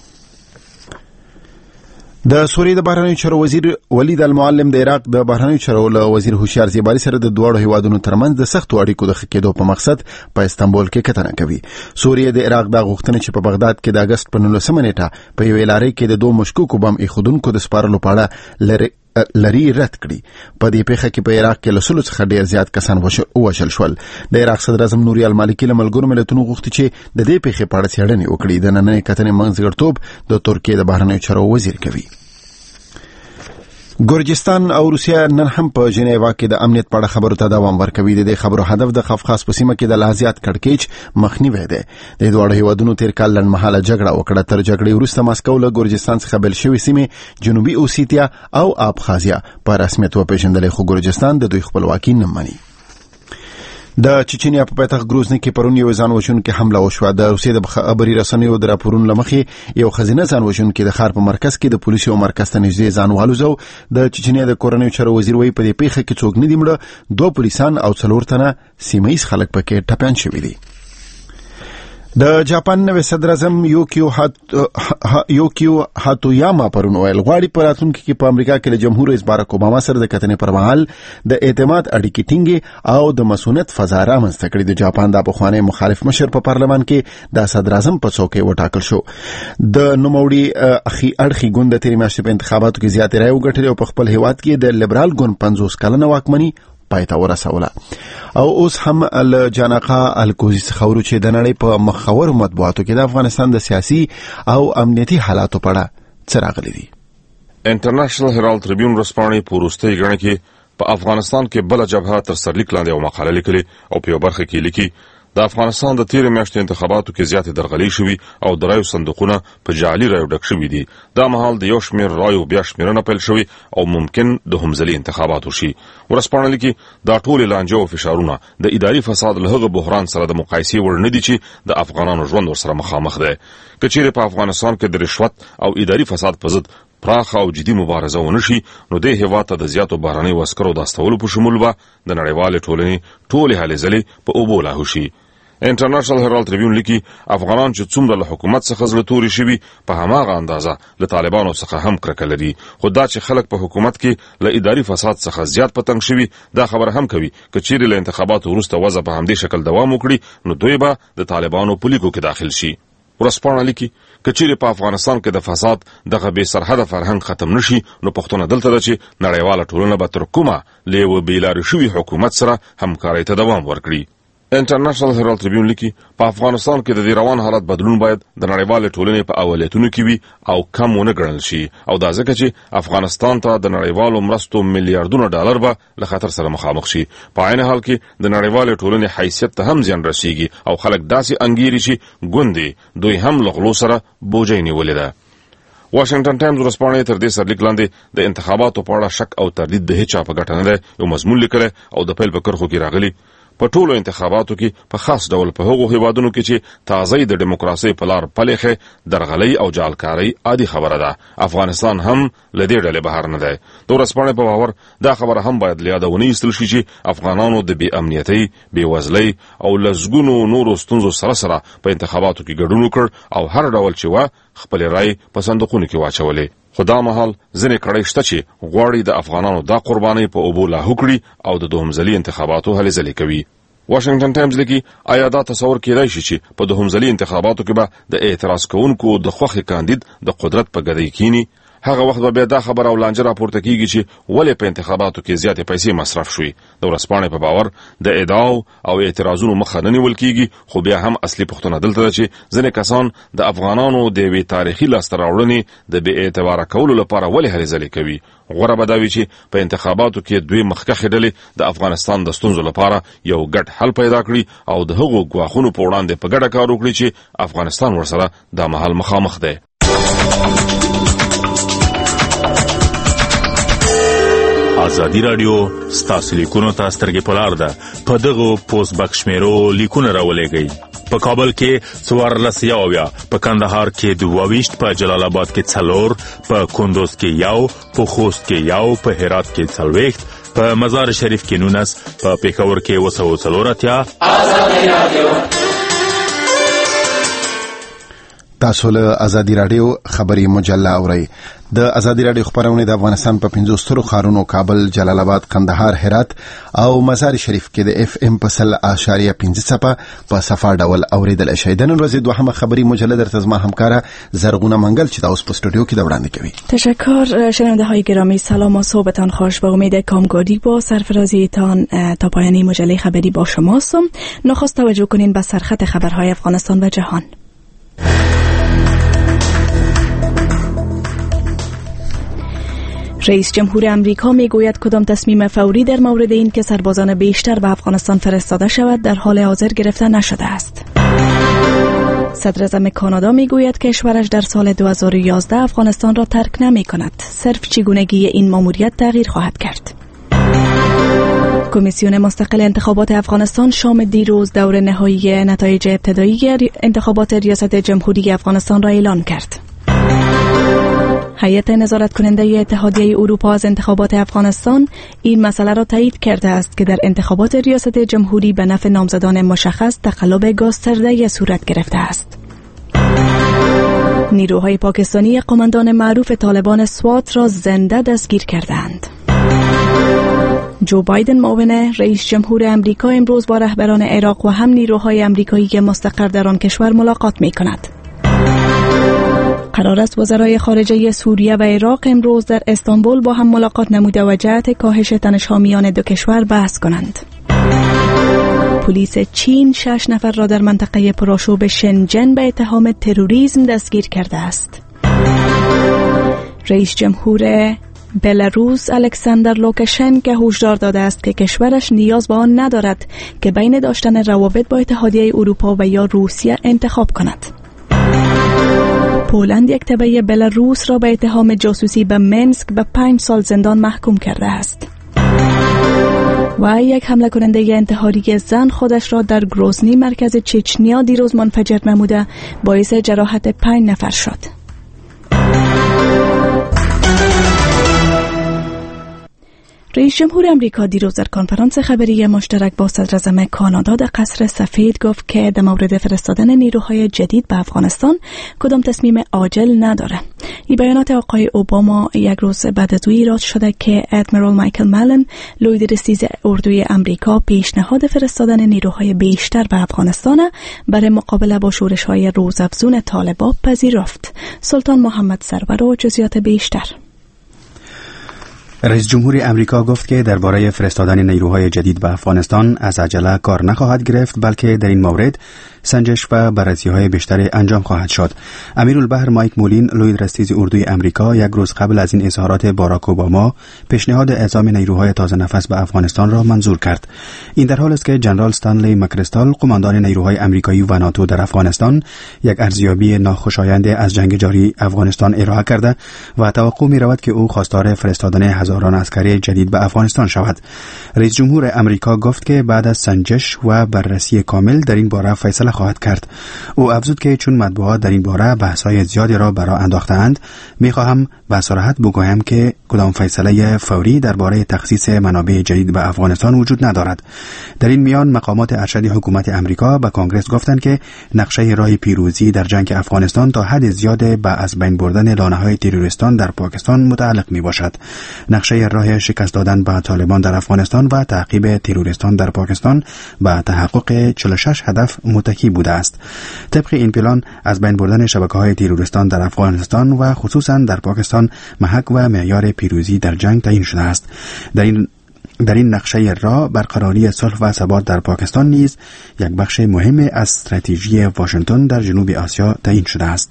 د سوریې د بهرنیو چارو وزیر ولید المعلم د عراق د بهرنیو چارو وزیر هوشیار زیبالي سره د دوه هیوادونو ترمنځ د سختو اړیکو د ښه کېدو په مقصد په استانبول کې کتنه کوي. سوریې د عراق د غوښتنې چې په بغداد کې د اگست په 19 نیټه په یوې لارۍ کې د 2 مشکوکو بم ایښودونکو د سپارلو په اړه لري رد کړي. په دې پیښه کې په عراق کې له 100 څخه ډیر زیات کسان وژل شول. د عراق صدر اعظم نوري المالکي له ملګرو ملتونو غوښتي چې د دې پیښې په اړه څېړنې وکړي. د نننۍ کتنې منځګړیتوب د ترکیې د بهرنیو چارو وزیر کوي. ګورجستان او روسیا نن هم په ژنیوا کې د امنیت په اړه خبرو ته دوام ورکوي. د دې خبرو هدف د قفقاز په سیمه کې د لا زیات کړکېچ مخنیوی دی. د دوه هیوادونو تیر کال لنډمهاله جګړه وکړه. تر جګړې وروسته ماسکو له ګورجستان څخه بل شوې سیمې جنوبي اوسیتیا او ابخازیا په رسمیت وپېژندلې، خو ګورجستان د دوی خپلواکي نه مني. د چچنیا په پایتخت گروزني کې پرون یو ځان وژونکې حمله وشوه. د روسیې د خبري رسنیو د راپورونو لمخې یو ښځینه ځان وژونکې د ښار په مرکز کې د پولیسو مرکز ته نږدې ځان والوزو. د چچنیا د کورنیو چارو وزیر وایي په دې پیښه کې څوک نه دي مړه، 2 پولیسان او 4 تنه سیمه ییز خلک پکې ټپیان شوي دي. د جاپان نوې صدر اعظم یوکیو هاتویاما پرون ویل غواړي په راتلونکي کې په امریکا کې د جمهور رئیس باراک اوباما سره د کتنې پر مهال د اعتماد اړیکې ټینګې او د مسؤلیت فضا رامنځته کړي. د جاپان د پخوانی مخالف مشر په پارلمان کې د صدر اعظم په څوکۍ وټاکل شو. د نوموړي اړخي ګوند د تیرې میاشتې په انتخاباتو کې زیاتې رایې وګټلې او په خپل هیواد کې د لیبرال ګوند 50 کلنه واکمني پایته ورسوله. او اوس هم الجانقه الکوزي څخه ورو چې د نړۍ په مخاور مطبوعاتو کې د افغانستان د سیاسي او امنیتي حالاتو په اړه څه راغلي دي. انټرنیشنل هیرالد ټریبیون ورځپاڼې په وروستۍ غڼه کې په افغانستان کې بل جبهه تر سرلیک لاندې یو مقاله لیکلې او په یو برخه کې لیکي د افغانستان د تیرې میاشتې انتخاباتو کې زیاتې درغلۍ شوي او د رایو صندوقونه په جعلي رایو ډک شوي دي. دا مهال د یو شمېر رایو بیا شمېرنه پیل شوي او ممکن د همزلي انتخابات وشي. ورځپاڼه لیکي دا ټولې لانجې او فشارونه د اداري فساد له هغه بحران سره د مقایسې وړ نه دي چې د افغانانو ژوند ورسره مخامخ دی. که چیرې په افغانستان کې د رشوت او اداري فساد په ضد پراخ او جدي مبارزه ونشي، نو د هیواد ته د زیاتو بهرنیو عسکرو د استولو په شمول به د نړیوالې ټولنې ټولې هلې ځلې په اوبو لاهو شي. انټرنیشنل هیرالد ټریبیون لیکي افغانان چې څومره له حکومت څخه زړه توري شوي په هماغه اندازه له طالبانو څخه هم کرکه لري، خو دا چې خلک په حکومت کې له اداري فساد څخه زیات په تنګ شوي دا خبره هم کوي که چیرې له انتخاباتو وروسته وضع په همدې شکل دوام وکړي نو دوی به د طالبانو په لیکو کې داخل شي. ورځپاڼه لیکي که چیرې په افغانستان کې د فساد دغه بې سرحده فرهنګ ختم نشي نو پوښتنه دلته ده چې نړیواله ټولنه به تر کومه له یوه بېلارې شوي حکومت سره همکارۍ ته دوام ورکړي. انټرنیشنل هیرالد ټریبیون لیکي په افغانستان کې د دې روان حالت بدلون باید د نړیوالې ټولنې په اولویتونو کې وي او کم ونه ګڼل شي، او دا ځکه چې افغانستان ته د نړیوالو مرستو میلیارډونه ډالر به له خطر سره مخامخ شي. په عین حال کې د نړیوالې ټولنې حیثیت ته هم زیان رسیږي او خلک داسې انګیري چې ګوندې دوی هم له غلو سره بوجۍ نیولې ده. واشنگټن ټایمز ورځپاڼې تر دې سرلیک لاندې د انتخاباتو په اړه شک او تردید د هیچا په ګټه نه دی یو مضمون لیکلی او د پیل په کرښو کې راغلی په ټولو انتخاباتو کې په خاص ډول په هغو هیوادونو کې چې تازه د دیموکراسۍ په لار پلې ښې درغلۍ او جعلکارۍ عادي خبره ده. افغانستان هم له دې ډلې بهر نه دی. د ورځپاڼې په باور دا خبره هم باید له یاده ونه ایستل شي چې افغانانو د بې امنیتۍ، بېوزلۍ او لسګونو نورو ستونزو سره په انتخاباتو کې ګډون وکړ او هر ډول چې وه خپلې رایې په صندوقونو کې واچولې. خو دا مهال ځینې کړۍ شته چې غواړي د افغانانو دا قربانۍ په اوبو لاهو کړي او د دوهمزلي انتخاباتو هلې ځلې کوي. واشنگټن ټایمز لیکي آیا دا تصور کېدای شي چې په دوهمزلي انتخاباتو کې به د اعتراض کوونکو د خوښې کاندید د قدرت په ګدۍ کینی؟ هغه وخت به بیا دا خبره او لانجه راپورته کیږي چې ولې په انتخاباتو کې زیاتې پیسې مصرف شوي. د ورځپاڼې په باور د ادعاو او اعتراضونو مخه نه نیول کیږي، خو بیا هم اصلي پوښتنه دلته ده چې ځینې کسان د افغانانو د یوې تاریخي لاسته راوړنې د بې اعتباره کولو لپاره ولې هلې ځلې کوي. غوره به دا وي چې په انتخاباتو کې دوی مخکښې ډلې د افغانستان د ستونزو لپاره یو ګډ حل پیدا کړي او د هغو ګواښونو په وړاندې په ګډه کار وکړي چې افغانستان ورسره دا مهال مخامخ دی. ازادي رادیو ستاسو لیکونو ته سترګې په لار ده. په دغو پوسټ بکس شمیرو لیکونه راولېږئ. په کابل کې 14 په کندهار کې 22 په جلال آباد کې 4 په کندوز کې 1 په خوست کې 1 په هرات کې 40 په مزار شریف کې 19 په پېښور کې 240 ازادي رادیو. تاسو له ازادي رادیو خبري مجله اورئ. د ازادي رادیو خبرونه د افغانستان په 50 سترو ښارونو کابل، جلال آباد، کندهار، هرات او مزار شریف کې د FM په 100.5 په صفه ډول اوریدل شي. د نن ورځې دوهمه خبري مجله درته زما همکاره زرغونه منګل چې د اوس په استودیو کې وړاندې کوي. تشکر شنونده‌های گرامی، سلام و صبحتان خوش. با امید کامگاری با سرفرازیتان تا پایان مجله خبری با شماستم. نخست توجه کنین به سرخط خبرهای افغانستان و جهان. رئیس جمهور امریکا میگوید کدام تصمیم فوری در مورد این که سربازان بیشتر به افغانستان فرستاده شود در حال حاضر گرفته نشده است. صدر اعظم کانادا میگوید کشورش در سال 2011 افغانستان را ترک نمی کند. صرف چگونگی این ماموریت تغییر خواهد کرد. کمیسیون مستقل انتخابات افغانستان شام دیروز دور نهایی نتایج ابتدایی انتخابات ریاست جمهوری افغانستان را اعلان کرد. هیئت نظارت کننده اتحادیه اروپا از انتخابات افغانستان این مسئله را تایید کرده است که در انتخابات ریاست جمهوری به نفع نامزدان مشخص تقلب گسترده صورت گرفته است. نیروهای پاکستانی قماندان معروف طالبان سوات را زنده دستگیر کردند. جو بایدن معاون رئیس جمهور امریکا امروز با رهبران عراق و هم نیروهای امریکایی مستقر در آن کشور ملاقات می کند. قرار است وزرای خارجه سوریه و عراق امروز در استانبول با هم ملاقات نموده و جهت کاهش تنش‌ها میان دو کشور بحث کنند. پلیس چین 6 نفر را در منطقه پرآشوب شنجن به اتهام تروریسم دستگیر کرده است. رئیس جمهور بلاروس الکساندر لوکاشنکو هشدار داده است که کشورش نیاز به آن ندارد که بین داشتن روابط با اتحادیه اروپا و یا روسیه انتخاب کند. پولند یک تبع بلاروس را به اتهام جاسوسی به منسک به 5 سال زندان محکوم کرده است. و یک حمله کننده انتحاری زن خودش را در گروزنی مرکز چچنیا دیروز منفجر نموده باعث جراحت 5 نفر شد. رئیس جمهور امریکا دیروز در کنفرانس خبری مشترک با صدر اعظم کانادا در قصر سفید گفت که در مورد فرستادن نیروهای جدید به افغانستان کدام تصمیم عاجل نداره. این بیانات آقای اوباما یک روز بعد از او ایراد شده که ادمیرال مایکل مالن لوی رئیس اردوی امریکا پیشنهاد فرستادن نیروهای بیشتر به افغانستان برای مقابله با شورش‌های روزافزون طالبان پذیرفت. سلطان محمد سرور و جزئیات بیشتر. رئیس جمهور امریکا گفت که درباره فرستادن نیروهای جدید به افغانستان از عجله کار نخواهد گرفت، بلکه در این مورد سنجش و بررسی‌های بیشتری انجام خواهد شد. امیرالبحر مایک مولین لوی رئیس اردوی امریکا یک روز قبل از این اظهارات باراک اوباما پیشنهاد اعزام نیروهای تازه نفس به افغانستان را منظور کرد. این در حالی است که جنرال استانلی مکریستال قماندان نیروهای امریکایی و ناتو در افغانستان یک ارزیابی ناخوشایند از جنگ جاری افغانستان ارائه کرده و توقع می‌رود که او خواستار فرستادن هزاران عسکری جدید به افغانستان شود. رئیس جمهور امریکا گفت که بعد از سنجش و بررسی کامل در این باره فیصله خواهد کرد. او افزود که چون مطبوعات در این باره بحث‌های زیادی را برای انداخته‌اند، می‌خواهم به صراحت بگویم که کدام فیصله فوری درباره تخصیص منابع جدید به افغانستان وجود ندارد. در این میان مقامات ارشد حکومت امریکا به کنگره گفتند که نقشه راه پیروزی در جنگ افغانستان تا حد زیاد به از بین بردن لانه‌های تروریستان در پاکستان متعلق میباشد. نقشه راه شکست دادن به طالبان در افغانستان و تعقیب تروریستان در پاکستان به تحقق 46 هدف متکی بوده است. طبق این پلان از بین بردن شبکه‌های تروریستان در افغانستان و خصوصا در پاکستان محک و معیار پیروزی در جنگ تعیین شده است. در این نقشه راه برقراری صلح و ثبات در پاکستان نیز یک بخش مهم از استراتژی واشنگتن در جنوب آسیا تعیین شده است.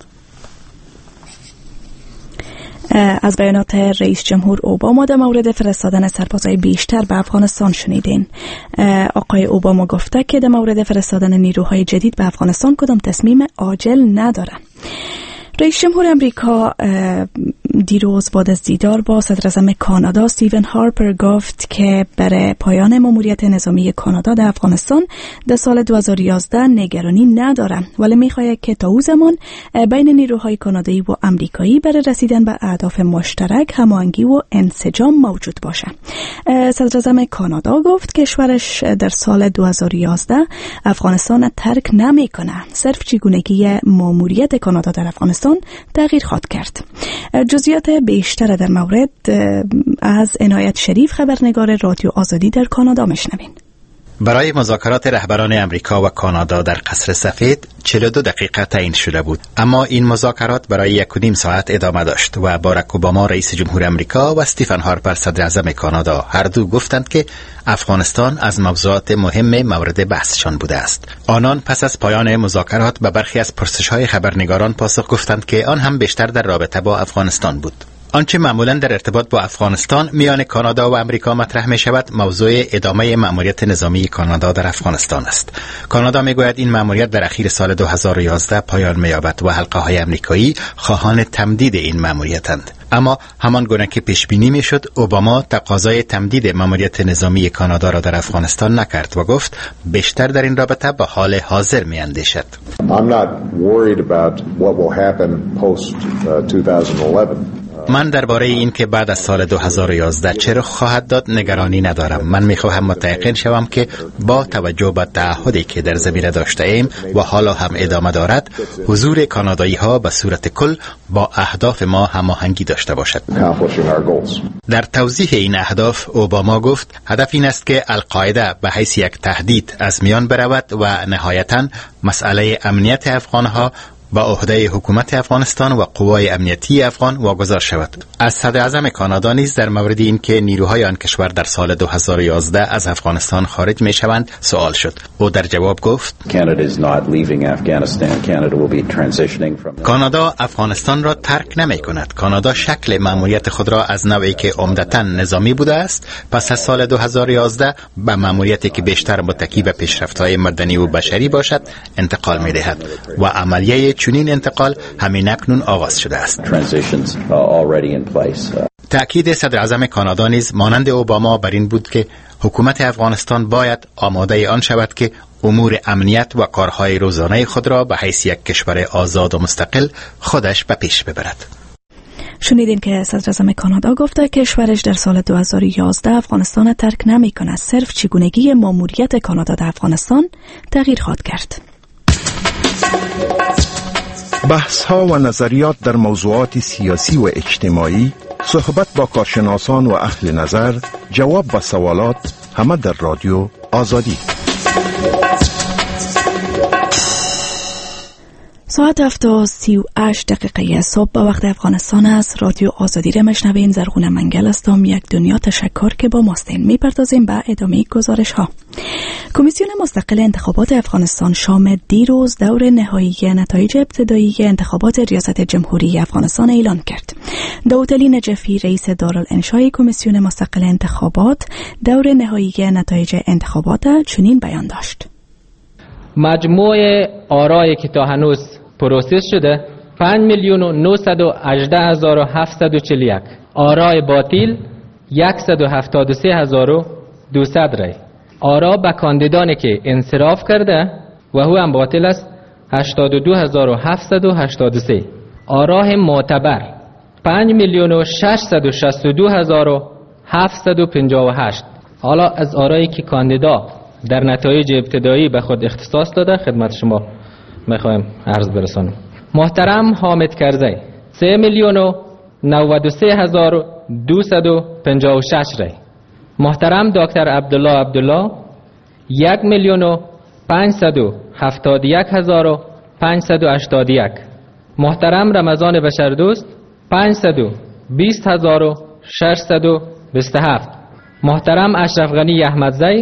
از بیانات رئیس جمهور اوباما در مورد فرستادن سربازای بیشتر به افغانستان شنیدین. آقای اوباما گفته که در مورد فرستادن نیروهای جدید به افغانستان کدام تصمیم عاجل نداره. رئیس جمهور امریکا دیروز بعد از دیدار با صدراعظم کانادا استیون هارپر گفت که برای پایان ماموریت نظامی کانادا در افغانستان در سال 2011 نگرانی نداره، ولی می‌خواهد که تا او زمان بین نیروهای کانادایی و امریکایی برای رسیدن به اهداف مشترک هماهنگی و انسجام موجود باشه. صدراعظم کانادا گفت کشورش در سال 2011 افغانستان ترک نمی‌کنه، صرف چگونگی ماموریت کانادا در افغانستان تغییر خواهد کرد. جزئیات بیشتر در مورد از عنایت شریف، خبرنگار رادیو آزادی در کانادا، میشنوین. برای مذاکرات رهبران امریکا و کانادا در قصر سفید 42 دقیقه تعیین شده بود، اما این مذاکرات برای 1.5 ساعت ادامه داشت و باراک اوباما رئیس جمهور امریکا و استیفن هارپر صدر اعظم کانادا هر دو گفتند که افغانستان از موضوعات مهم مورد بحثشان بوده است. آنان پس از پایان مذاکرات به برخی از پرسش‌های خبرنگاران پاسخ گفتند که آن هم بیشتر در رابطه با افغانستان بود. آنچه معمولاً در ارتباط با افغانستان میان کانادا و امریکا مطرح می شود موضوع ادامه مأموریت نظامی کانادا در افغانستان است. کانادا می گوید این مأموریت در اخیر سال 2011 پایان می یابد و حلقه های امریکایی خواهان تمدید این مأموریتند. اما همان گونه که پیش بینی می شد، اوباما تقاضای تمدید مأموریت نظامی کانادا را در افغانستان نکرد و گفت بیشتر در این رابطه به حال حاضر می اندیشد. I'm not worried about what will happen post 2011. من درباره این که بعد از سال 2011 چه رخ خواهد داد نگرانی ندارم. من میخواهم متيقن شوم که با توجه به تعهدی که در زمینه داشته ایم و حالا هم ادامه دارد، حضور کانادایی ها به صورت کل با اهداف ما هماهنگی داشته باشد. در توضیح این اهداف اوباما گفت هدف این است که القاعده به حیث یک تهدید از میان برود و نهایتاً مسئله امنیت افغانها با عهده حکومت افغانستان و قوای امنیتی افغان واگذار شود. از صدر اعظم کانادا نیز در مورد این که نیروهای آن کشور در سال 2011 از افغانستان خارج می شوند سوال شد. او در جواب گفت کانادا افغانستان را ترک نمی کند. کانادا شکل مأموریت خود را از نوعی که عمدتاً نظامی بوده است پس از سال 2011 به مأموریتی که بیشتر متکی به پیشرفت‌های مدنی و بشری باشد انتقال می دهد و عملیه چنین انتقال همین اکنون آغاز شده است. تأکید صدر اعظم کانادا نیز مانند اوباما بر این بود که حکومت افغانستان باید آماده آن شود که امور امنیت و کارهای روزانه خود را به حیث یک کشور آزاد و مستقل خودش به پیش ببرد. شنیدین که صدر اعظم کانادا گفته کشورش در سال 2011 افغانستان ترک نمی کند، صرف چگونگی ماموریت کانادا در افغانستان تغییر خواهد کرد. بحث ها و نظریات در موضوعات سیاسی و اجتماعی، صحبت با کارشناسان و اهل نظر، جواب به سوالات، همه در رادیو آزادی. ساعت 7:38 صبح به وقت افغانستان است. رادیو آزادی را میشنوین. زرغونه منگل هستم. یک دنیا تشکر که با ماستین. میپردازیم به ادامه گزارش ها. کمیسیون مستقل انتخابات افغانستان شام دیروز دور نهایی نتایج ابتدایی انتخابات ریاست جمهوری افغانستان اعلان کرد. داوودعلی نجفی رئیس دارالانشای کمیسیون مستقل انتخابات دور نهایی نتایج انتخابات چنین بیان داشت. مجموع آرایی که تا هنوز پروسس شده 5,918,741 آرای باطل 173,200 رای. آرا به کاندیدانی که انصراف کرده و او هم باطل است 82,783. آرای معتبر 5,662,758. حالا از آرایی که کاندیدا در نتایج ابتدایی به خود اختصاص داده خدمت شما میخوایم عرض برسانم. محترم حامد کرزی 3,93,256 رای. محترم دکتر عبدالله 1,571,581. محترم رمضان بشردوست 520,627. محترم اشرف غنی احمدزی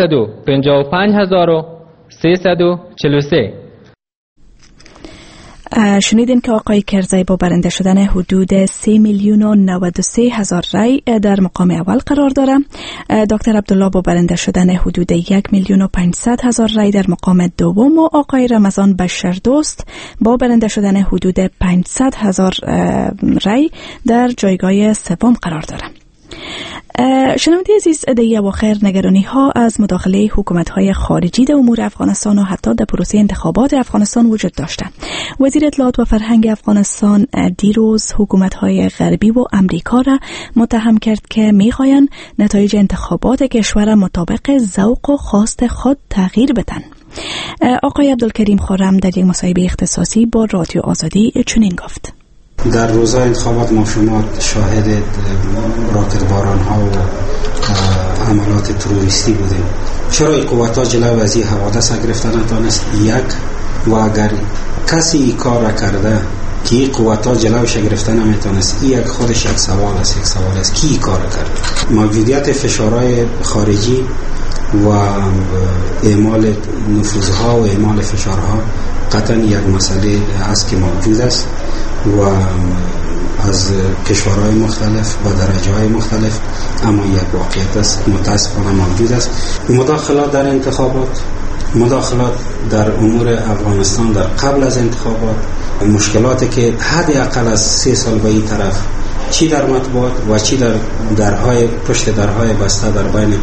155,343. شنیدین که آقای کرزی با برنده شدن حدود 3,093,000 رای در مقام اول قرار داره. دکتر عبدالله با برنده شدن حدود 1,500,000 رای در مقام دوم و آقای رمضان بشردوست با برنده شدن حدود 500,000 رای در جایگاه سوم قرار داره. شنونده عزیز، در اواخر نگرانی ها از مداخله حکومت های خارجی در امور افغانستان و حتی در پروسه انتخابات افغانستان وجود داشته. وزیر اطلاعات و فرهنگ افغانستان دیروز حکومت های غربی و امریکا را متهم کرد که میخواین نتایج انتخابات کشور مطابق ذوق و خواست خود تغییر بدن. آقای عبدالکریم خرم در یک مصاحبه اختصاصی با رادیو آزادی چنین گفت: در روزهای انتخابات ما شما شاهد راکت باران ها و عملات تروریستی بودیم. چرا این قوت ها جلو از این حوادث گرفتن نتانست؟ یک، و اگر کسی این کار را کرده که این قوت ها جلوش گرفتن نمیتونست، این یک خودش یک سوال است کی این کار کرد؟ موجودیت فشارهای خارجی و اعمال نفوذها و اعمال فشارها قطعا یک مسئله است که موجود است و از کشورهای مختلف و درجه‌های مختلف، اما یک واقعیت است متاسفانه موجود است. مداخلات در انتخابات، مداخلات در امور افغانستان در قبل از انتخابات، مشکلاتی که حد اقل از 3 سال به این طرف چی در مطبوعات و چی در درهای پشت درهای بسته در بین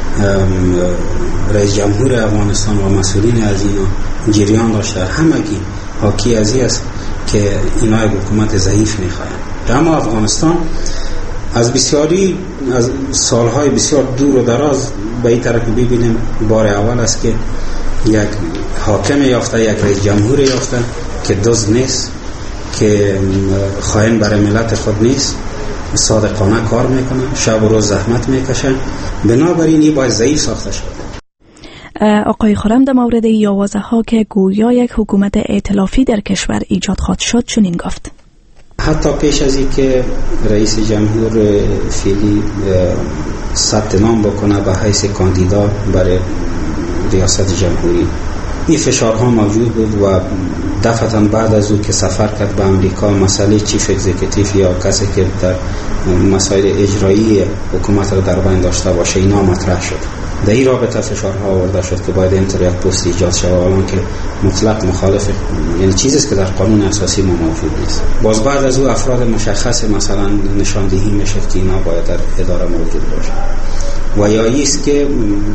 رئیس جمهور افغانستان و مسئولین از اینا جریان داشته، همگی حاکی از این است که اینا یک حکومت ضعیف میخواهند. اما افغانستان از بسیاری از سالهای بسیار دور و دراز به این طرف ببینیم بار اول است که یک حاکم یافته، یک رئیس جمهور یافته که دزد نیست، که خائن برای ملت خود نیست، صادقانه کار میکنه، شب و روز زحمت میکشه. بنابراین این باید ضعیف ساخته شد. آقای خرم در مورد یاوازه ها که گویا یک حکومت ائتلافی در کشور ایجاد خواهد شد چنین گفت: حتی پیش از این که رئیس جمهور فعلی ثبت نام بکنه به حیث کاندیدا برای ریاست جمهوری، این فشارها موجود بود و دفعتاً بعد از او که سفر کرد به امریکا، مسئله چیف اگزیکیتیو یا کسی که در مسائل اجرایی حکومت را در بین داشته باشه اینا مطرح شد. در این رابطه فشارها آورده شد که باید اینطور یک پست ایجاد شود، الان که مطلق مخالف، یعنی چیزی است که در قانون اساسی ما موجود نیست. باز بعد از او افراد مشخص مثلا نشاندهی میشد که اینا باید در اداره موجود باشه. و یا ایست که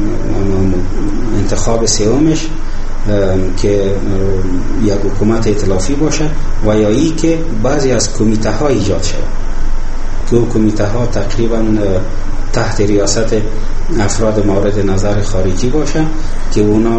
انتخاب سومش که یک حکومت ائتلافی باشه، و یا ای که بعضی از کمیته ها ایجاد شود که کمیته ها تقریبا تحت ریاست افراد مورد نظر خارجی باشه که اونا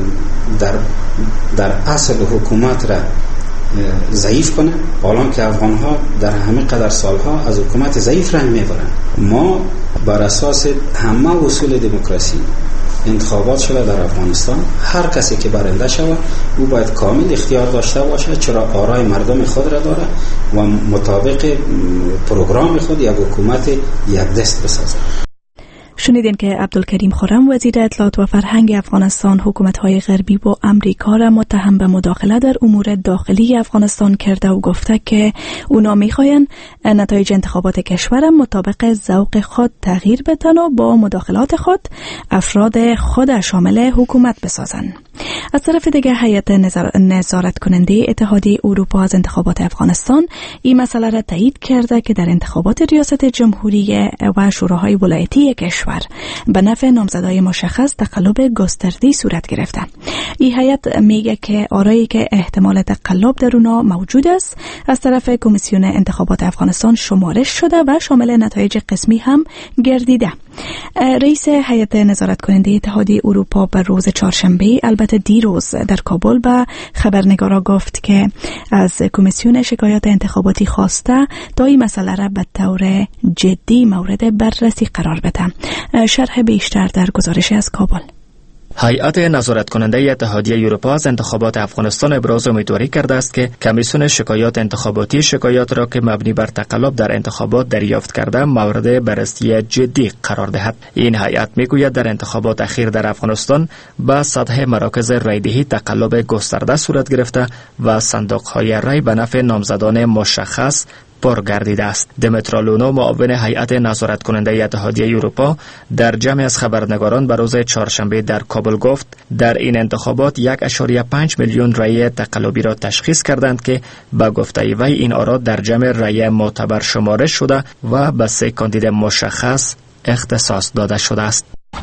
در اصل حکومت را ضعیف کنه، حالا که افغان ها در همه قدر سالها از حکومت ضعیف رنج میبرن. ما بر اساس همه اصول دموکراسی انتخابات شده در افغانستان، هر کسی که برنده شود او باید کامل اختیار داشته باشه، چرا آرای مردم خود را داره و مطابق پروگرام خود یک حکومت یک دست بسازه. شنیدین که عبدالکریم خرم وزیر اطلاعات و فرهنگ افغانستان حکومت‌های غربی و امریکا را متهم به مداخله در امور داخلی افغانستان کرده و گفته که اونا می‌خواین نتایج انتخابات کشور مطابق ذوق خود تغییر بدن و با مداخلات خود افراد خود شامل حکومت بسازن. از طرف دیگر هیئت نظارت کننده اتحادیه اروپا از انتخابات افغانستان این مسئله را تایید کرده که در انتخابات ریاست جمهوری و شوراهای ولایتی کشور به نفع نامزدای مشخص تقلب گسترده‌ای صورت گرفته. این هیئت میگه که آرایی که احتمال تقلب در اونا موجود است از طرف کمیسیون انتخابات افغانستان شمارش شده و شامل نتایج قسمی هم گردیده. رئیس هیئت نظارت کننده اتحادیه اروپا بر روز چهارشنبه البته دیروز در کابل به خبرنگارا گفت که از کمیسیون شکایات انتخاباتی خواسته تا این مسئله را به طور جدی مورد بررسی قرار بده. شرح بیشتر در گزارش از کابل. هیئت نظارت کننده اتحادیه اروپا از انتخابات افغانستان ابراز امیدواری کرده است که کمیسیون شکایات انتخاباتی شکایات را که مبنی بر تقلب در انتخابات دریافت کرده مورد بررسی جدی قرار دهد. این هیئت میگوید در انتخابات اخیر در افغانستان به سطح مراکز رایدهی تقلب گسترده صورت گرفته و صندوق‌های رای به نفع نامزدان مشخص پر گردیده است. دمیترا لونو معاون هیئت نظارت کننده اتحادیه اروپا در جمع از خبرنگاران به روز چهارشنبه در کابل گفت در این انتخابات 1.5 میلیون رای تقلبی را تشخیص کردند که به گفته وی این آرا در جمع رای معتبر شمارش شده و به 3 کاندید مشخص اختصاص داده شده است.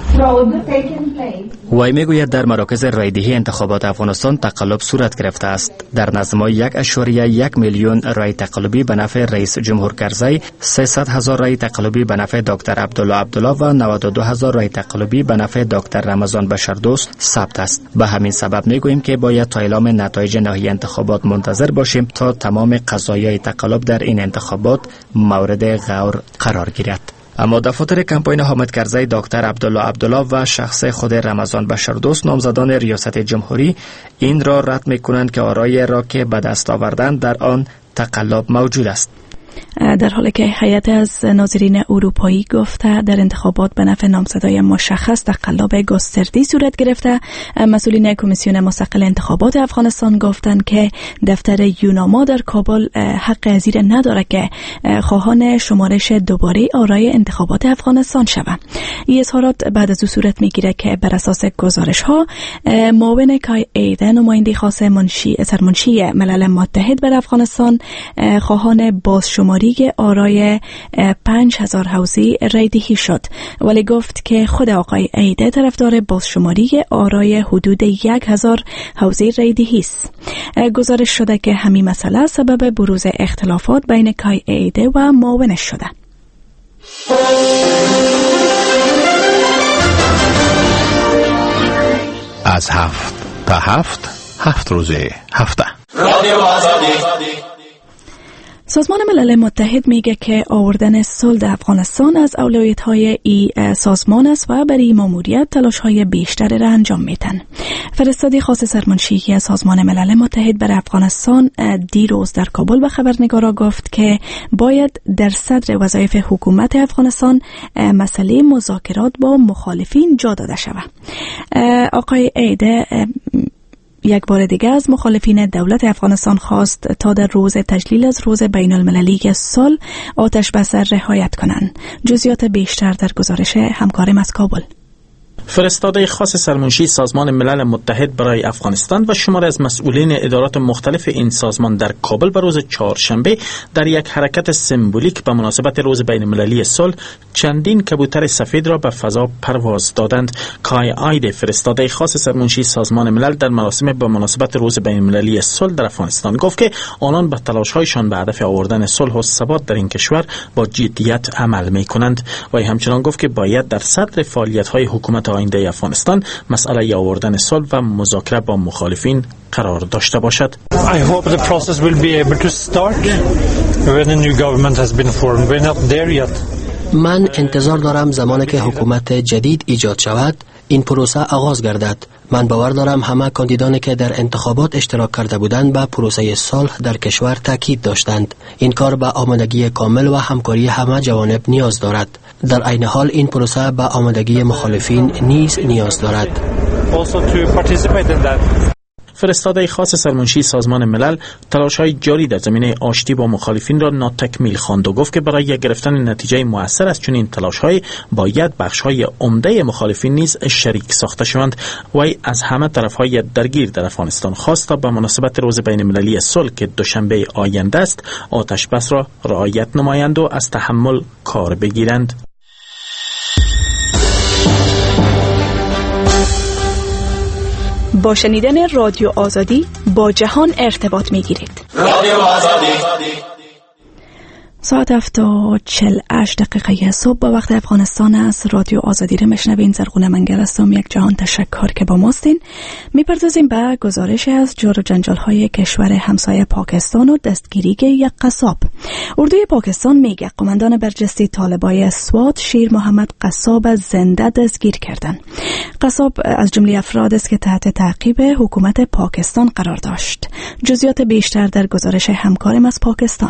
وی میگوید در مراکز رایدهی انتخابات افغانستان تقلب صورت گرفته است. در نظم 1.1 میلیون رای تقلبی به نفع رئیس جمهور کرزی، 300,000 رای تقلبی به نفع دکتر عبدالله و 92,000 رای تقلبی به نفع دکتر رمضان بشردوست ثبت است. به همین سبب میگوییم که باید تا اعلام نتایج نهایی انتخابات منتظر باشیم تا تمام قضایای تقلب در این انتخابات مورد غور قرار گیرد. اما دفاتر کمپاین حامد کرزی، دکتر عبدالله و شخص خود رمضان بشردوست نامزدان ریاست جمهوری این را رد می‌کنند که آرای را که به دست آوردند در آن تقلب موجود است. در حالی که هیئت از ناظرین اروپایی گفته در انتخابات به نفع نامزدای مشخص تقلب گسترده‌ای صورت گرفته، مسئولین کمیسیون مستقل انتخابات افغانستان گفتند که دفتر یوناما در کابل حق زیر نداره که خواهان شمارش دوباره آرای انتخابات افغانستان شود. این اظهارات بعد از او صورت میگیره که بر اساس گزارش ها معاون کای ایده نماینده خاص سرمنشی ملل متحد بر افغانستان خواهان بازشماری آرای 5,000 حوزه رایدهی شد، ولی گفت که خود آقای ایده طرفدار بازشماری آرای حدود 1,000 حوزه رایدهی است. گزارش شده که همین مسئله سبب بروز اختلافات بین کای ایده و معاونش شده. از 7 تا 7 روزه هفته. سازمان ملل متحد میگه که آوردن صلح در افغانستان از اولویت‌های ای سازمان است و برای ماموریت تلاش‌های بیشتری را انجام میدن. فرستادی خاص سرمنشی سازمان ملل متحد برای افغانستان دیروز در کابل به خبرنگارا گفت که باید در صدر وظایف حکومت افغانستان مسئله مذاکرات با مخالفین جا داده شود. آقای ایده یک بار دیگر از مخالفین دولت افغانستان خواست تا در روز تجلیل از روز بین المللی صلح آتش بس رعایت کنند. جزئیات بیشتر در گزارش همکارم از کابل. فرستاده خاص سرمنشی سازمان ملل متحد برای افغانستان و شمار از مسئولین ادارات مختلف این سازمان در کابل به روز چهارشنبه در یک حرکت سمبولیک به مناسبت روز بین المللی صلح چندین کبوتر سفید را به فضا پرواز دادند. کای ایده فرستاده خاص سرمنشی سازمان ملل در مراسم به مناسبت روز بین المللی صلح در افغانستان گفت که آنان به تلاش‌هایشان به هدف آوردن صلح و ثبات در این کشور با جدیت عمل می‌کنند و همچنان گفت که باید در صدر فعالیت‌های حکومت آینده افغانستان مسئله آوردن صلح و مذاکره با مخالفین قرار داشته باشد. I hope the process will be able to start when a new government has been formed. We're not there yet. من انتظار دارم زمانی که حکومت جدید ایجاد شود این پروسه آغاز گردد. من باور دارم همه کاندیدانی که در انتخابات اشتراک کرده بودند به پروسه صلح در کشور تاکید داشتند. این کار به آمادگی کامل و همکاری همه جوانب نیاز دارد. در عین حال این پروسه به آمادگی مخالفین نیز نیاز دارد. فرستاده خاص سرمنشی سازمان ملل تلاش‌های جاری در زمینه آشتی با مخالفین را ناتکمیل خواند و گفت که برای گرفتن نتیجه مؤثر از چنین تلاش‌های باید بخش‌های عمده مخالفین نیز شریک ساخته شوند. وی از همه طرف‌های درگیر در افغانستان خواست تا به مناسبت روز بین المللی صلح که دوشنبه آینده است آتش بس را رعایت نمایند و از تحمل کار بگیرند. با شنیدن رادیو آزادی با جهان ارتباط می‌گیرید. رادیو آزادی. ساعت 7:48 صبح با وقت افغانستان است. رادیو آزادی را میشنوین. زرغونه منگر هستم. یک جهان تشکر که با ماستین. میپردازیم به گزارش از جور و جنجال های کشور همسایه پاکستان و دستگیری یک قصاب. اردوی پاکستان میگه قماندان برجسته طالبای سوات شیر محمد قصاب زنده دستگیر کردند. قصاب از جمله افراد است که تحت تعقیب حکومت پاکستان قرار داشت. جزئیات بیشتر در گزارش همکارم از پاکستان.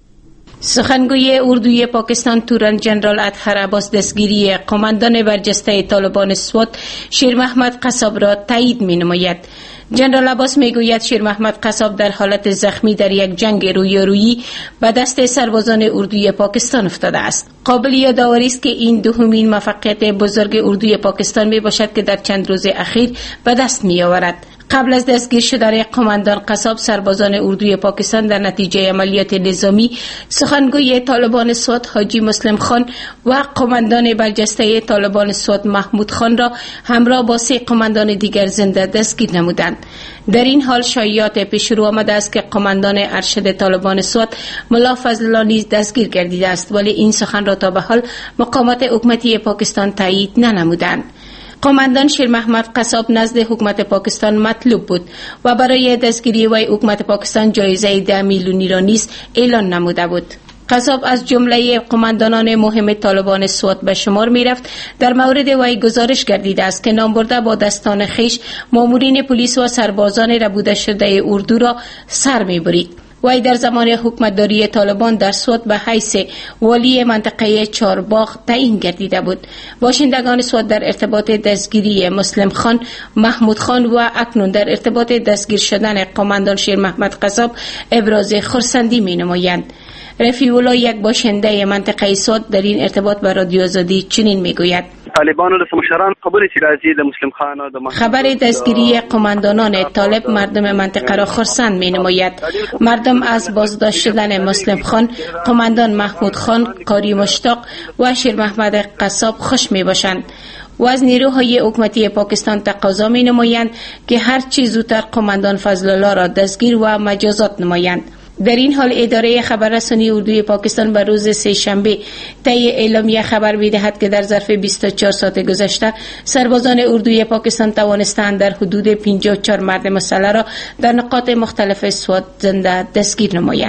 سخنگوی اردوی پاکستان تورن جنرال اطهر عباس دستگیری قماندان برجسته طالبان سوات شیر محمد قصاب را تایید می نماید. جنرال عباس می گوید شیر محمد قصاب در حالت زخمی در یک جنگ رویارویی به دست سربازان اردوی پاکستان افتاده است. قابل یادآوری است که این دومین موفقیت بزرگ اردوی پاکستان می باشد که در چند روز اخیر به دست می آورد. قبل از دستگیر شدن قماندان قصاب، سربازان اردوی پاکستان در نتیجه عملیات نظامی سخنگوی طالبان سوات حاجی مسلم خان و قماندان برجسته طالبان سوات محمود خان را همراه با 3 قماندان دیگر زنده دستگیر نمودند. در این حال شایعات پیش رو آمده است که قماندان ارشد طالبان سوات ملا فضل الله نیز دستگیر گردیده است، ولی این سخن را تا به حال مقامات حکومتی پاکستان تایید ننمودند. قماندان شیر محمد قصاب نزد حکومت پاکستان مطلوب بود و برای دستگیری وی حکومت پاکستان جایزه 10 میلیونی را نیز اعلان نموده بود. قصاب از جمله قماندانان مهم طالبان سوات به شمار می رفت. در مورد وی گزارش گردیده است که نامبرده با دستان خیش مامورین پلیس و سربازان ربوده شده اردو را سر می برید. وی در زمان حکومتداری طالبان در سوات به حیث والی منطقه چارباغ تعیین گردیده بود. باشندگان سوات در ارتباط دستگیری مسلم خان، محمود خان و اکنون در ارتباط دستگیر شدن قماندان شیر محمد قصاب ابراز خرسندی می نمایند. رفیع الله، یک باشنده منطقه سوات، در این ارتباط با رادیو آزادی چنین می گوید: طالبانو د مشران خبرې چې راځي د مسلم خان او د خبر دستگیری قماندانان طالب مردم منطقه را خرسند می نماید. مردم از بازداشت شدن مسلم خان، قماندان محمود خان، قاری مشتاق و شیر محمد قصاب خوش می باشند و از نیروهای حکومتی پاکستان تقاضا می نمایند که هر چه زودتر قماندان فضل الله را دستگیر و مجازات نمایند. در این حال اداره خبررسانی اردوی پاکستان به روز سه‌شنبه طی اعلامیه خبر می‌دهد که در ظرف 24 ساعت گذشته سربازان اردوی پاکستان توانستند در حدود 54 مرد مسلح را در نقاط مختلف سوات زنده دستگیر نمایند.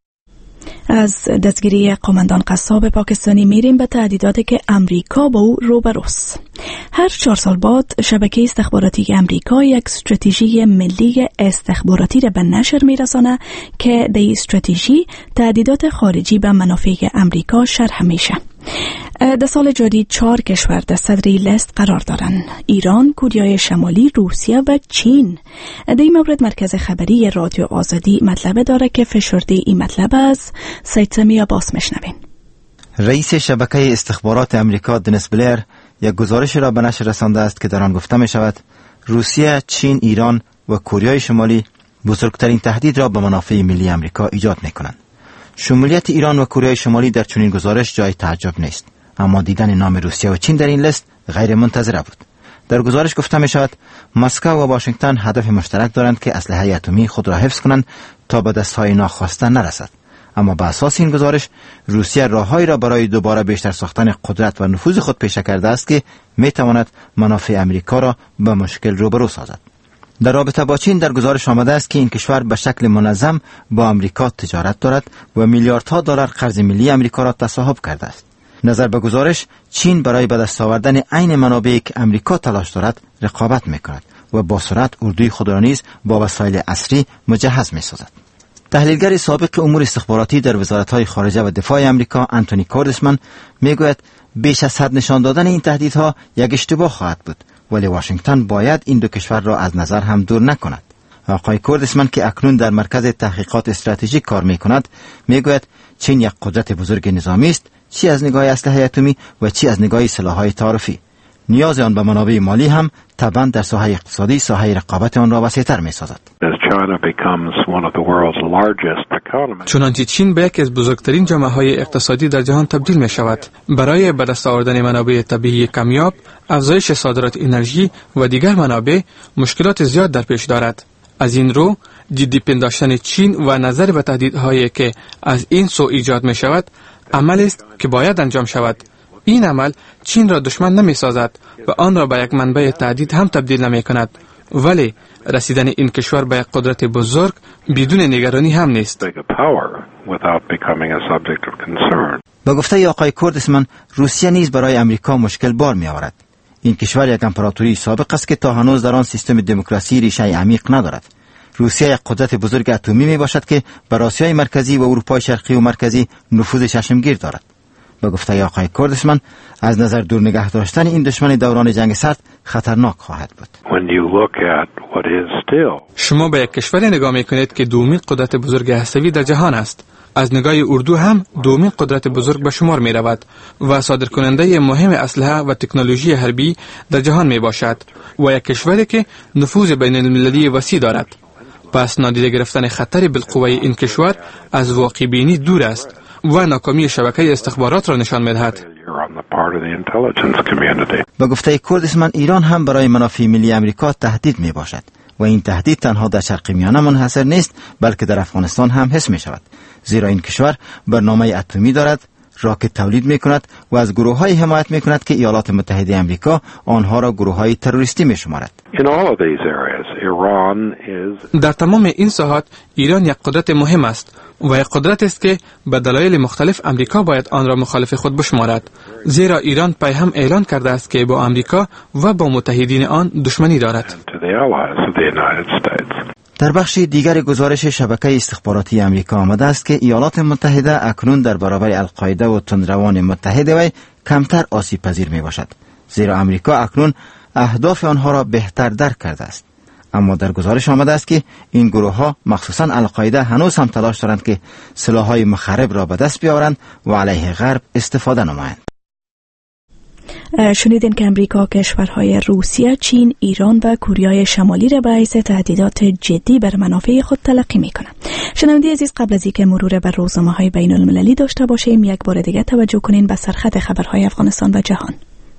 از دستگیری قماندان قصاب پاکستانی میریم به تهدیداتی که امریکا با او روبروست. هر 4 سال بعد شبکه استخباراتی امریکا یک استراتژی ملی استخباراتی را به نشر میرسانه که در این استراتژی تهدیدات خارجی به منافع امریکا شرح میشه. در سال جاری 4 کشور در صدر این لیست قرار دارند: ایران، کوریای شمالی، روسیه و چین. در این مورد مرکز خبری رادیو آزادی مطلب داره که فشرده این مطلب از سید سمی عباس میشنوین. رئیس شبکه استخبارات امریکا دنیس بلیر یک گزارش را به نشر رسانده است که در آن گفته می شود روسیه، چین، ایران و کوریای شمالی بزرگترین تهدید را به منافع ملی امریکا ایجاد می کنند. شمولیت ایران و کوریای شمالی در چنین گزارش جای تعجب نیست، اما دیدن نام روسیه و چین در این لیست غیر منتظره بود. در گزارش گفته می شود مسکو و واشنگتن هدف مشترک دارند که اسلحه اتمی خود را حفظ کنند تا به دستهای ناخواسته نرسد. اما به اساس این گزارش روسیه راههایی را برای دوباره بیشتر ساختن قدرت و نفوذ خود پیشه کرده است که می تواند منافع امریکا را به مشکل روبرو سازد. در رابطه با چین در گزارش آمده است که این کشور به شکل منظم با امریکا تجارت دارد و میلیاردها دلار قرض ملی امریکا را تصاحب کرده است. نظر به گزارش چین برای به دست آوردن عین منابعی که امریکا تلاش دارد رقابت می‌کند و با سرعت اردوی خود را نیز با وسایل عصری مجهز می‌سازد. تحلیلگر سابق امور استخباراتی در وزارت‌های خارجه و دفاع آمریکا انتونی کوردسمن میگوید بیش از حد نشان دادن این تهدیدها یک اشتباه خواهد بود، ولی واشنگتن باید این دو کشور را از نظر هم دور نکند. آقای کوردسمن که اکنون در مرکز تحقیقات استراتژیک کار می‌کند میگوید چین یک قدرت بزرگ نظامی است، چی از نگاه اسلحه اتمی و چی از نگاه سلاح‌های تعارفی. نیاز آن به منابع مالی هم طبعا در ساحه اقتصادی ساحه رقابت آن را وسیع‌تر می‌سازد. چنانچه چین به یکی از بزرگترین جامعه‌های اقتصادی در جهان تبدیل می‌شود. برای به دست آوردن منابع طبیعی کمیاب، افزایش صادرات انرژی و دیگر منابع مشکلات زیاد در پیش دارد. از این رو جدی پنداشتن چین و نظر به تهدیدهایی که از این سو ایجاد می شود عمل است که باید انجام شود. این عمل چین را دشمن نمی سازد و آن را به یک منبع تهدید هم تبدیل نمی کند، ولی رسیدن این کشور به یک قدرت بزرگ بدون نگرانی هم نیست. با گفته آقای کوردسمن، روسیه نیز برای امریکا مشکل بار می آورد. این کشور یک امپراتوری سابق است که تا هنوز در آن سیستم دموکراسی ریشه عمیق ندارد. روسیه یک قدرت بزرگ اتمی می باشد که بر آسیای مرکزی و اروپای شرقی و مرکزی نفوذ چشمگیر دارد. با گفته آقای کوردسمن، از نظر دور نگه داشتن این دشمن دوران جنگ سرد خطرناک خواهد بود. شما به یک کشور نگاه میکنید که دومین قدرت بزرگ هسته‌ای در جهان است. از نگاه اردو هم دومین قدرت بزرگ به شمار می رود و صادرکننده مهم اسلحه و تکنولوژی حربی در جهان می باشد و یک کشوری که نفوذ بین المللی وسیع دارد. پس نادیده گرفتن خطر بالقوه این کشور از واقع بینی دور است و ناکامی شبکه استخبارات را نشان می‌دهد. با گفته کوردسمن، ایران هم برای منافع ملی امریکا تهدید می باشد و این تهدید تنها در شرق میانه منحصر نیست، بلکه در افغانستان هم حس می شود، زیرا این کشور برنامه اتمی دارد، راکت تولید می کند و از گروه‌های حمایت می کند که ایالات متحده امریکا آنها را گروه‌های تروریستی می شمارد. در تمام این ساحات ایران یک قدرت مهم است و یک قدرت است که به دلایل مختلف امریکا باید آن را مخالف خود بشمارد، زیرا ایران پای هم اعلان کرده است که با امریکا و با متحدین آن دشمنی دارد. در بخش دیگر گزارش شبکه استخباراتی امریکا آمده است که ایالات متحده اکنون در برابر القاعده و تندروان متحد وی کمتر آسیب پذیر می باشد، زیرا امریکا اکنون اهداف آنها را بهتر درک کرده است. اما در گزارش آمده است که این گروه ها مخصوصا القاعده هنوز هم تلاش دارند که سلاح‌های مخرب را به دست بیاورند و علیه غرب استفاده نمایند. شنیدین که امریکا کشورهای روسیه، چین، ایران و کره شمالی را به حیث تهدیدات جدی بر منافع خود تلقی می‌کنند. شنونده عزیز، قبل از اینکه مرور بر روزنامه‌های بین‌المللی داشته باشیم، یک بار دیگه توجه کنین به سرخط خبرهای افغانستان و جهان.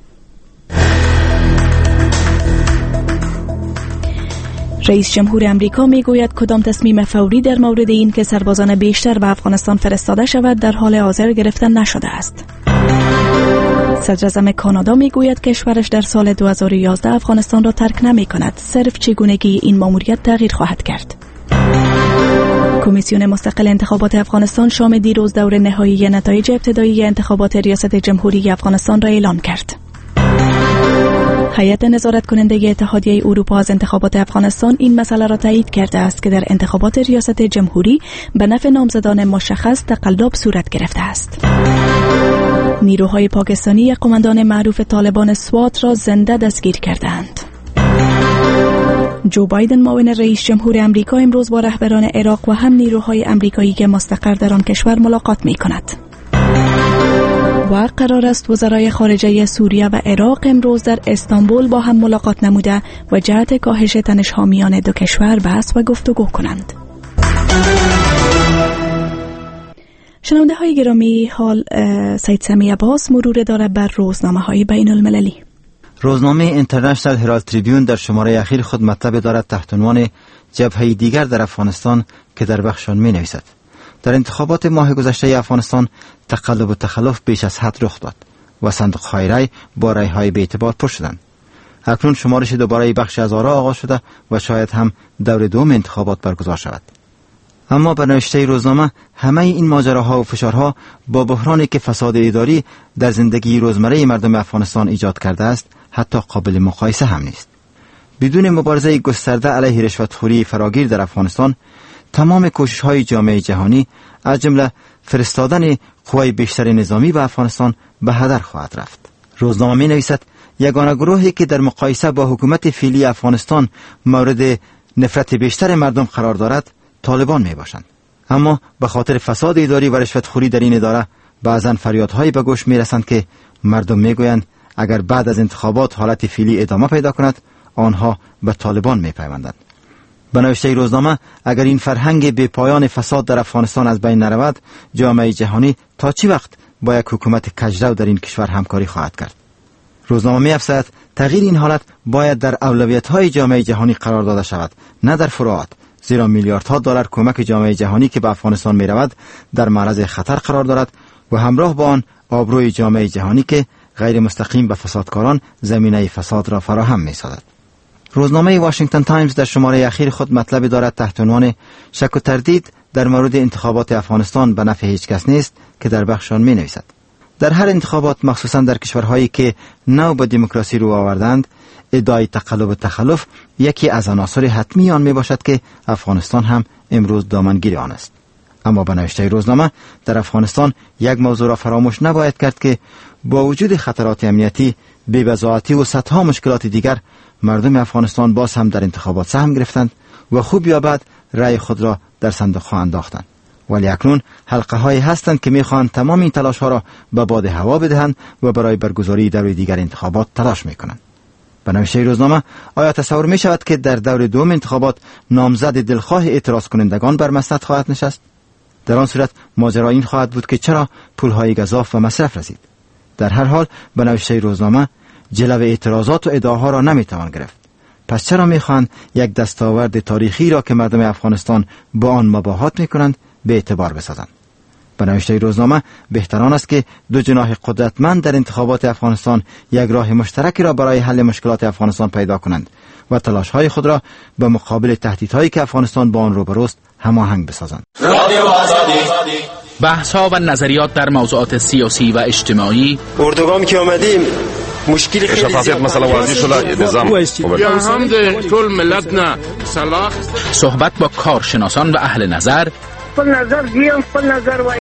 رئیس جمهور امریکا میگوید کدام تصمیم فوری در مورد این که سربازان بیشتر به افغانستان فرستاده شود در حال حاضر گرفته نشده است. صدراعظم کانادا میگوید کشورش در سال 2011 افغانستان را ترک نمی کند، صرف چگونگی این ماموریت تغییر خواهد کرد. کمیسیون مستقل انتخابات افغانستان شام دیروز دور نهایی نتایج ابتدایی انتخابات ریاست جمهوری افغانستان را اعلام کرد. هیئت نظارت کننده اتحادیه اروپا از انتخابات افغانستان این مسئله را تایید کرده است که در انتخابات ریاست جمهوری به نفع نامزدان مشخص تقلب صورت گرفته است. نیروهای پاکستانی قماندان معروف طالبان سوات را زنده دستگیر کردند. جو بایدن معاون رئیس جمهور امریکا امروز با رهبران عراق و هم نیروهای امریکایی که مستقر در آن کشور ملاقات می کند. و قرار است وزرای خارجه سوریه و عراق امروز در استانبول با هم ملاقات نموده و جهت کاهش تنش‌ها میان دو کشور بحث و گفتگو کنند. شنونده های گرامی، حال سید سمی عباس مرور داره بر روزنامه های بین المللی. روزنامه اینترنشنال هرالد تریبیون در شماره اخیر خود مطلب دارد تحت عنوان جبهه دیگر در افغانستان که در بخشان می نویسد: در انتخابات ماه گذشته افغانستان تقلب و تخلف بیش از حد رخ داد و صندوق‌های رای با رای‌های به اعتبار پر شدند. اکنون شمارش دوباره بخش از آرا آغاز شده و شاید هم دور دوم انتخابات برگزار شود. اما به نوشته روزنامه همه این ماجراها و فشارها با بحرانی که فساد اداری در زندگی روزمره مردم افغانستان ایجاد کرده است حتی قابل مقایسه هم نیست. بدون مبارزه گسترده علیه رشوتخوری فراگیر در افغانستان، تمام کوشش‌های جامعه جهانی از جمله فرستادن قوای بیشتر نظامی به افغانستان به هدر خواهد رفت. روزنامه می‌نویسد یگانه گروهی که در مقایسه با حکومت فعلی افغانستان مورد نفرت بیشتر مردم قرار دارد طالبان میباشند. اما به خاطر فساد اداری و رشوتخوری در این اداره بعضا فریادهایی به گوش میرسند که مردم میگویند اگر بعد از انتخابات حالت فعلی ادامه پیدا کند آنها به طالبان میپیوندند. به نوشته روزنامه اگر این فرهنگ بی پایان فساد در افغانستان از بین نرود، جامعه جهانی تا چی وقت با یک حکومت کجرو در این کشور همکاری خواهد کرد؟ روزنامه می‌افزاید تغییر این حالت باید در اولویت‌های جامعه جهانی قرار داده شود، نه در فروعات، زیرا میلیاردها دلار کمک جامعه جهانی که به افغانستان می رود در معرض خطر قرار دارد و همراه با آن آبروی جامعه جهانی که غیر مستقیم به فسادکاران زمینه فساد را فراهم می سازد. روزنامه واشنگتن تایمز در شماره اخیر خود مطلبی دارد تحت عنوان شک و تردید در مورد انتخابات افغانستان به نفع هیچ کس نیست که در بخش آن می نویسد: در هر انتخابات، مخصوصا در کشورهایی که نو به دموکراسی رو آوردند، ادعای تقلب و تخلف یکی از عناصر حتمی آن می باشد که افغانستان هم امروز دامنگیر آن است. اما به نوشته روزنامه، در افغانستان یک موضوع را فراموش نباید کرد که با وجود خطرات امنیتی، بی‌بضاعتی و صدها مشکلات دیگر، مردم افغانستان باز هم در انتخابات سهم گرفتند و خوب یا بد رأی خود را در صندوق‌ها انداختند. ولی اکنون حلقه هایی هستند که میخواهند تمام این تلاش ها را به باد هوا بدهند و برای برگزاری دور دیگر انتخابات تلاش میکنند. به نوشته روزنامه، آیا تصور می شود که در دور دوم انتخابات نامزد دلخواه اعتراض کنندگان بر مسند خواهد نشست؟ در آن صورت ماجرا این خواهد بود که چرا پولهای گزاف و مصرف رسید. در هر حال به نوشته روزنامه، جلو اعتراضات و ادعاها را نمیتوان گرفت. پس چرا میخواهند یک دستاورد تاریخی را که مردم افغانستان با آن مباهات میکنند به اعتبار بسازند؟ به نوشته روزنامه، بهتران است که دو جناح قدرتمند در انتخابات افغانستان یک راه مشترکی را برای حل مشکلات افغانستان پیدا کنند و تلاش‌های خود را به مقابل تهدیدهایی که افغانستان با آن روبروست هماهنگ بسازند. بحث‌ها و نظریات در موضوعات سیاسی و اجتماعی. اردوگام که آمدیم مشکل خیلی شفافیت مسئله واضح شده. نظام یا هم ده طول ملت نه صلاح. صحبت با کارشناسان و اهل نظر. خپل نظر دیم، خپل نظر